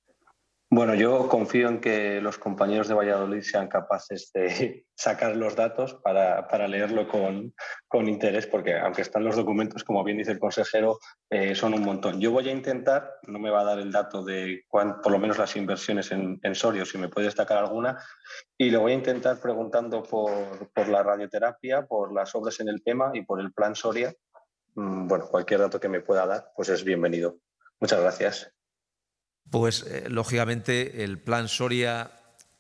Speaker 10: Bueno, yo confío en que los compañeros de Valladolid sean capaces de sacar los datos para, para leerlo con, con interés, porque aunque están los documentos, como bien dice el consejero, eh, son un montón. Yo voy a intentar, no me va a dar el dato de cuán, por lo menos las inversiones en, en Soria, si me puede destacar alguna, y lo voy a intentar preguntando por, por la radioterapia, por las obras en el tema y por el plan Soria. Mm, bueno, cualquier dato que me pueda dar, pues es bienvenido. Muchas gracias.
Speaker 3: Pues, eh, lógicamente, el Plan Soria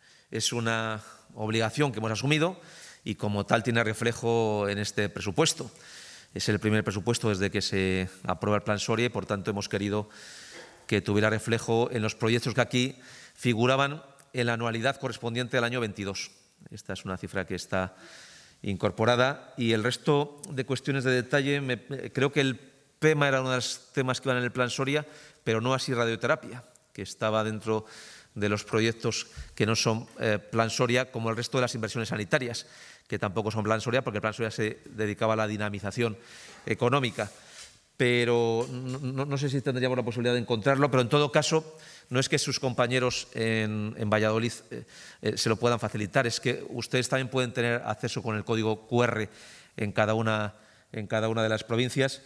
Speaker 3: es una obligación que hemos asumido y, como tal, tiene reflejo en este presupuesto. Es el primer presupuesto desde que se aprueba el Plan Soria y, por tanto, hemos querido que tuviera reflejo en los proyectos que aquí figuraban en la anualidad correspondiente al año veintidós. Esta es una cifra que está incorporada y el resto de cuestiones de detalle, me, creo que el P E M A era uno de los temas que iban en el Plan Soria, pero no así radioterapia, que estaba dentro de los proyectos que no son eh, Plan Soria, como el resto de las inversiones sanitarias, que tampoco son Plan Soria, porque el Plan Soria se dedicaba a la dinamización económica. Pero no, no, no sé si tendríamos la posibilidad de encontrarlo, pero en todo caso no es que sus compañeros en, en Valladolid eh, eh, se lo puedan facilitar, es que ustedes también pueden tener acceso con el código cu erre en cada una, en cada una de las provincias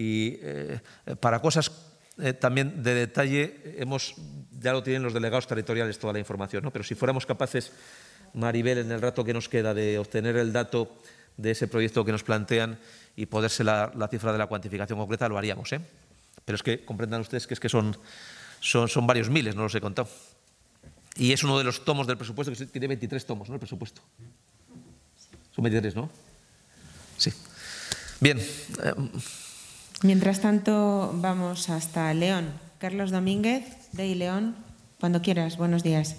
Speaker 3: y eh, para cosas Eh, también de detalle, hemos, ya lo tienen los delegados territoriales toda la información, ¿no? Pero si fuéramos capaces, Maribel, en el rato que nos queda, de obtener el dato de ese proyecto que nos plantean y poderse la, la cifra de la cuantificación concreta, lo haríamos, ¿eh? Pero es que comprendan ustedes que es que son, son, son varios miles, no los he contado. Y es uno de los tomos del presupuesto, que tiene veintitrés tomos, ¿no? El presupuesto. Son veintitrés, ¿no? Sí. Bien. Eh,
Speaker 9: Mientras tanto, vamos hasta León. Carlos Domínguez, de León, cuando quieras. Buenos días.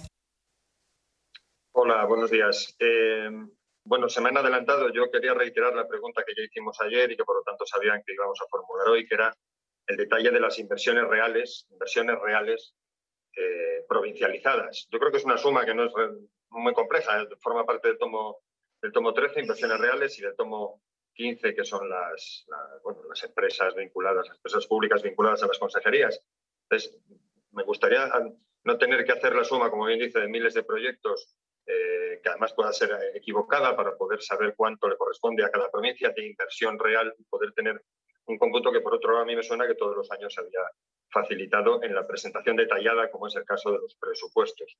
Speaker 11: Hola, buenos días. Eh, bueno, se me han adelantado. Yo quería reiterar la pregunta que ya hicimos ayer y que por lo tanto sabían que íbamos a formular hoy, que era el detalle de las inversiones reales, inversiones reales eh, provincializadas. Yo creo que es una suma que no es muy compleja, forma parte del tomo, del tomo trece, inversiones reales, y del tomo quince, que son las, las, bueno, las empresas vinculadas, las empresas públicas vinculadas a las consejerías. Entonces, me gustaría no tener que hacer la suma, como bien dice, de miles de proyectos, eh, que además pueda ser equivocada, para poder saber cuánto le corresponde a cada provincia de inversión real y poder tener un cómputo que, por otro lado, a mí me suena que todos los años se había facilitado en la presentación detallada, como es el caso de los presupuestos.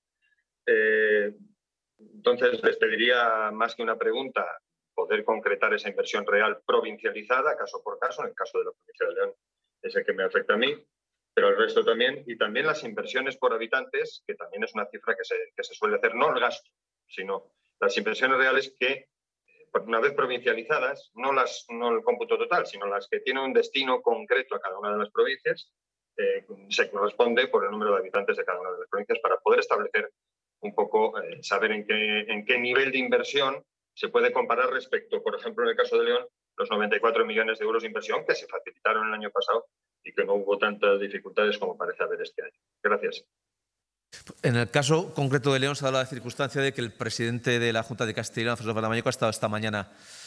Speaker 11: Eh, entonces, les pediría, más que una pregunta, poder concretar esa inversión real provincializada, caso por caso. En el caso de la provincia de León es el que me afecta a mí, pero el resto también. Y también las inversiones por habitantes, que también es una cifra que se, que se suele hacer, no el gasto, sino las inversiones reales que, una vez provincializadas, no, las, no el cómputo total, sino las que tienen un destino concreto a cada una de las provincias, eh, se corresponde por el número de habitantes de cada una de las provincias, para poder establecer un poco, eh, saber en qué, en qué nivel de inversión se puede comparar respecto, por ejemplo, en el caso de León, los noventa y cuatro millones de euros de inversión que se facilitaron el año pasado y que no hubo tantas dificultades como parece haber este año. Gracias.
Speaker 3: En el caso concreto de León se ha dado la circunstancia de que el presidente de la Junta de Castilla y León, Francisco Fernández Mañueco, ha estado esta mañana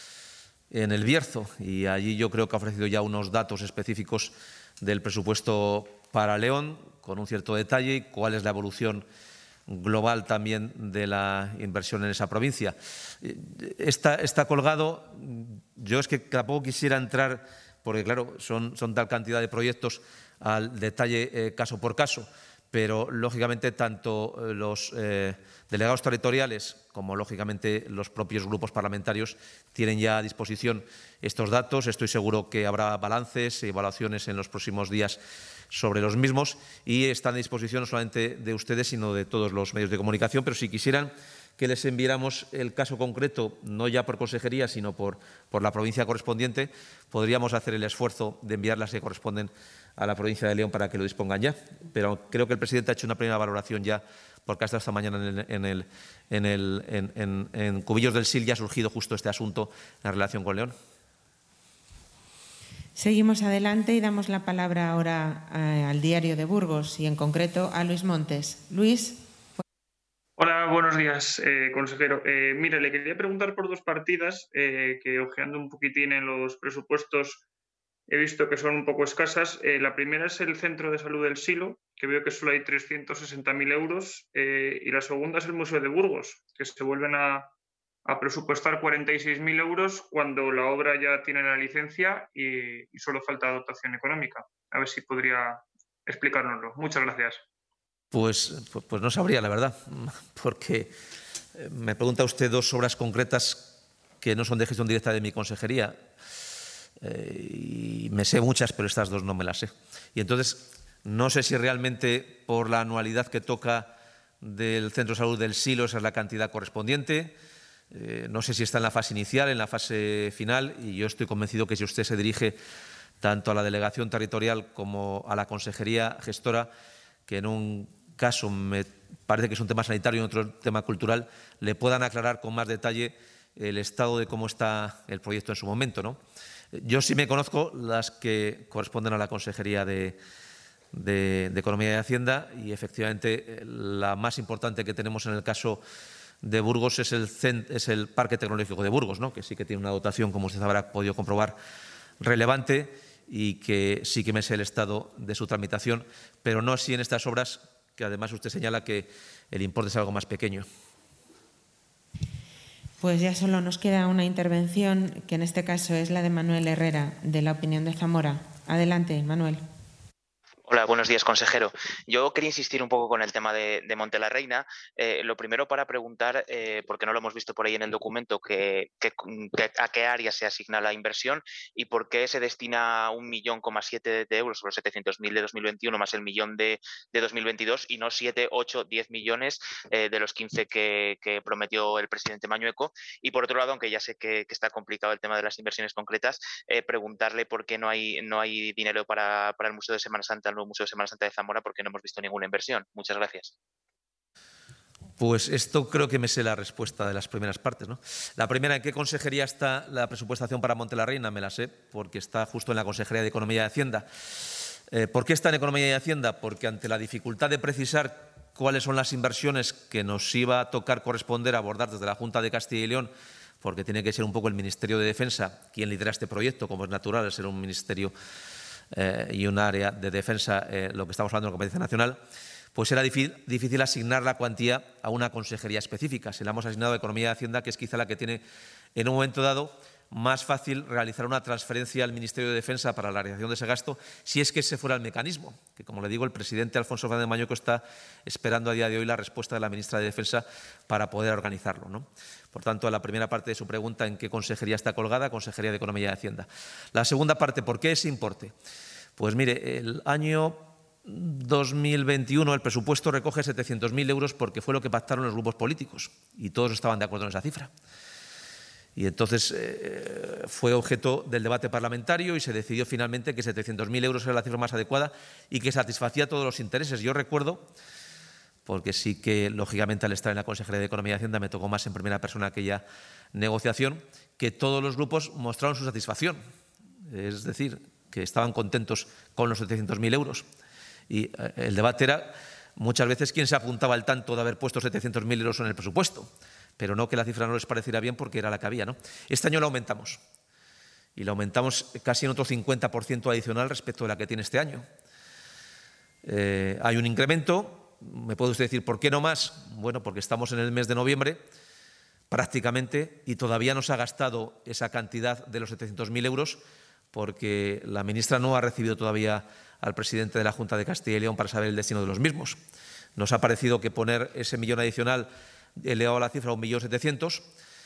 Speaker 3: en el Bierzo, y allí yo creo que ha ofrecido ya unos datos específicos del presupuesto para León, con un cierto detalle, y cuál es la evolución global también de la inversión en esa provincia. Está, está colgado. Yo es que tampoco quisiera entrar, porque claro, son, son tal cantidad de proyectos, al detalle eh, caso por caso, pero lógicamente tanto los eh, delegados territoriales como lógicamente los propios grupos parlamentarios tienen ya a disposición estos datos. Estoy seguro que habrá balances y evaluaciones en los próximos días sobre los mismos, y están a disposición no solamente de ustedes, sino de todos los medios de comunicación. Pero si quisieran que les enviáramos el caso concreto, no ya por consejería, sino por, por la provincia correspondiente, podríamos hacer el esfuerzo de enviar las que corresponden a la provincia de León para que lo dispongan ya. Pero creo que el presidente ha hecho una primera valoración ya, porque hasta esta mañana en, el, en, el, en, el, en, en, en Cubillos del Sil ya ha surgido justo este asunto en relación con León.
Speaker 9: Seguimos adelante y damos la palabra ahora eh, al Diario de Burgos y en concreto a Luis Montes. Luis.
Speaker 12: Hola, buenos días, eh, consejero. Eh, mire, le quería preguntar por dos partidas eh, que, ojeando un poquitín en los presupuestos, he visto que son un poco escasas. Eh, la primera es el Centro de Salud del Silo, que veo que solo hay trescientos sesenta mil euros, eh, y la segunda es el Museo de Burgos, que se vuelven a, a presupuestar cuarenta y seis mil euros cuando la obra ya tiene la licencia y, y solo falta dotación económica. A ver si podría explicárnoslo. Muchas gracias.
Speaker 3: Pues, pues, pues no sabría, la verdad, porque me pregunta usted dos obras concretas que no son de gestión directa de mi consejería. Eh, y me sé muchas, pero estas dos no me las sé. Y entonces, no sé si realmente por la anualidad que toca del Centro de Salud del Silo esa es la cantidad correspondiente. Eh, no sé si está en la fase inicial, en la fase final, y yo estoy convencido que si usted se dirige tanto a la delegación territorial como a la consejería gestora, que en un caso me parece que es un tema sanitario y en otro tema cultural, le puedan aclarar con más detalle el estado de cómo está el proyecto en su momento, ¿no? Yo sí me conozco las que corresponden a la Consejería de, de, de Economía y Hacienda, y efectivamente la más importante que tenemos en el caso de Burgos es el, es el Parque Tecnológico de Burgos, ¿no? Que sí que tiene una dotación, como usted habrá podido comprobar, relevante, y que sí que me sé el estado de su tramitación, pero no así en estas obras, que además usted señala que el importe es algo más pequeño.
Speaker 9: Pues ya solo nos queda una intervención, que en este caso es la de Manuel Herrera, de La Opinión de Zamora. Adelante, Manuel.
Speaker 13: Hola, buenos días, consejero. Yo quería insistir un poco con el tema de, de Monte la Reina. Eh, lo primero para preguntar, eh, porque no lo hemos visto por ahí en el documento, que, que, que, a qué área se asigna la inversión y por qué se destina un millón coma siete de euros sobre los setecientos mil de dos mil veintiuno más el millón de, de dos mil veintidós y no siete, ocho, diez millones eh, de los quince que, que prometió el presidente Mañueco. Y por otro lado, aunque ya sé que, que está complicado el tema de las inversiones concretas, eh, preguntarle por qué no hay, no hay dinero para, para el Museo de Semana Santa, el nuevo Museo de Semana Santa de Zamora, porque no hemos visto ninguna inversión. Muchas gracias.
Speaker 3: Pues esto creo que me sé la respuesta de las primeras partes, ¿no? La primera, ¿en qué consejería está la presupuestación para Monte la Reina? Me la sé, porque está justo en la Consejería de Economía y Hacienda. Eh, ¿Por qué está en Economía y Hacienda? Porque ante la dificultad de precisar cuáles son las inversiones que nos iba a tocar corresponder abordar desde la Junta de Castilla y León, porque tiene que ser un poco el Ministerio de Defensa quien lidera este proyecto, como es natural, ser un ministerio eh, y un área de defensa, eh, lo que estamos hablando de la competencia nacional, pues era difícil, difícil asignar la cuantía a una consejería específica. Se la hemos asignado a Economía y Hacienda, que es quizá la que tiene en un momento dado más fácil realizar una transferencia al Ministerio de Defensa para la realización de ese gasto, si es que ese fuera el mecanismo, que como le digo, el presidente Alfonso Fernández Mañueco está esperando a día de hoy la respuesta de la ministra de Defensa para poder organizarlo, ¿no? Por tanto, a la primera parte de su pregunta, ¿en qué consejería está colgada? Consejería de Economía y Hacienda. La segunda parte, ¿por qué ese importe? Pues mire, el año dos mil veintiuno el presupuesto recoge setecientos mil euros porque fue lo que pactaron los grupos políticos y todos estaban de acuerdo en esa cifra. Y entonces eh, fue objeto del debate parlamentario y se decidió finalmente que setecientos mil euros era la cifra más adecuada y que satisfacía todos los intereses. Yo recuerdo, porque sí que lógicamente al estar en la Consejería de Economía y Hacienda me tocó más en primera persona aquella negociación, que todos los grupos mostraron su satisfacción. Es decir, que estaban contentos con los setecientos mil euros. Y eh, el debate era muchas veces quién se apuntaba al tanto de haber puesto setecientos mil euros en el presupuesto, pero no que la cifra no les pareciera bien porque era la que había, ¿no? Este año la aumentamos y la aumentamos casi en otro cincuenta por ciento adicional respecto de la que tiene este año. Eh, hay un incremento, me puede usted decir, ¿por qué no más? Bueno, porque estamos en el mes de noviembre prácticamente y todavía no se ha gastado esa cantidad de los setecientos mil euros porque la ministra no ha recibido todavía al presidente de la Junta de Castilla y León para saber el destino de los mismos. Nos ha parecido que poner ese millón adicional elevado la cifra a un millón setecientos,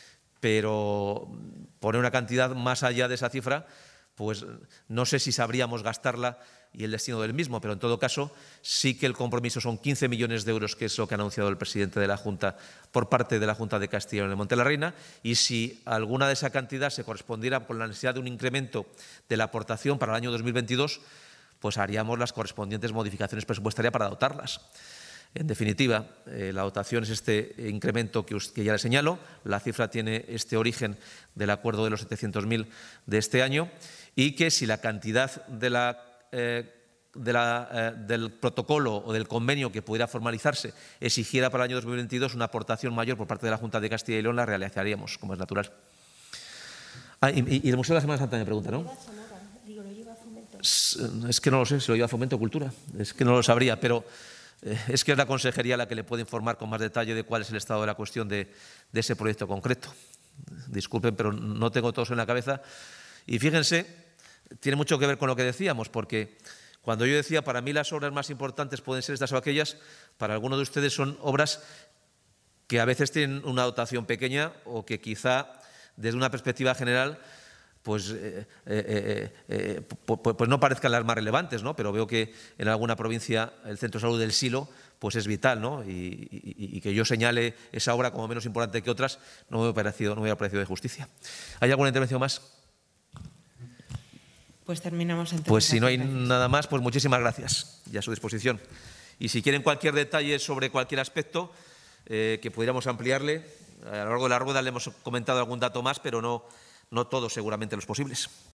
Speaker 3: pero poner una cantidad más allá de esa cifra, pues no sé si sabríamos gastarla y el destino del mismo, pero en todo caso sí que el compromiso son quince millones de euros, que es lo que ha anunciado el presidente de la Junta por parte de la Junta de Castilla y León en el Monte de la Reina, y si alguna de esa cantidad se correspondiera con la necesidad de un incremento de la aportación para el año dos mil veintidós, pues haríamos las correspondientes modificaciones presupuestarias para dotarlas. En definitiva, eh, la dotación es este incremento que, que ya le señalo. La cifra tiene este origen del acuerdo de los setecientos mil de este año y que si la cantidad de la, eh, de la, eh, del protocolo o del convenio que pudiera formalizarse exigiera para el año dos mil veintidós una aportación mayor por parte de la Junta de Castilla y León, la realizaríamos, como es natural. Ah, y, y el Museo de la Semana Santa me pregunta, ¿no? Es que no lo sé, si lo lleva Fomento o Cultura, es que no lo sabría, pero es que es la consejería la que le puede informar con más detalle de cuál es el estado de la cuestión de, de ese proyecto concreto. Disculpen, pero no tengo todo eso en la cabeza. Y fíjense, tiene mucho que ver con lo que decíamos, porque cuando yo decía, para mí las obras más importantes pueden ser estas o aquellas, para algunos de ustedes son obras que a veces tienen una dotación pequeña o que quizá desde una perspectiva general pues, eh, eh, eh, pues, pues no parezcan las más relevantes, ¿no? Pero veo que en alguna provincia el Centro de Salud del Silo pues es vital, ¿no? Y, y, y que yo señale esa obra como menos importante que otras no me ha parecido, no me ha parecido de justicia. ¿Hay alguna intervención más?
Speaker 9: Pues terminamos entonces.
Speaker 3: Pues si no hay nada más, pues muchísimas gracias y a su disposición. Y si quieren cualquier detalle sobre cualquier aspecto eh, que pudiéramos ampliarle, a lo largo de la rueda le hemos comentado algún dato más, pero no... no todos seguramente los posibles.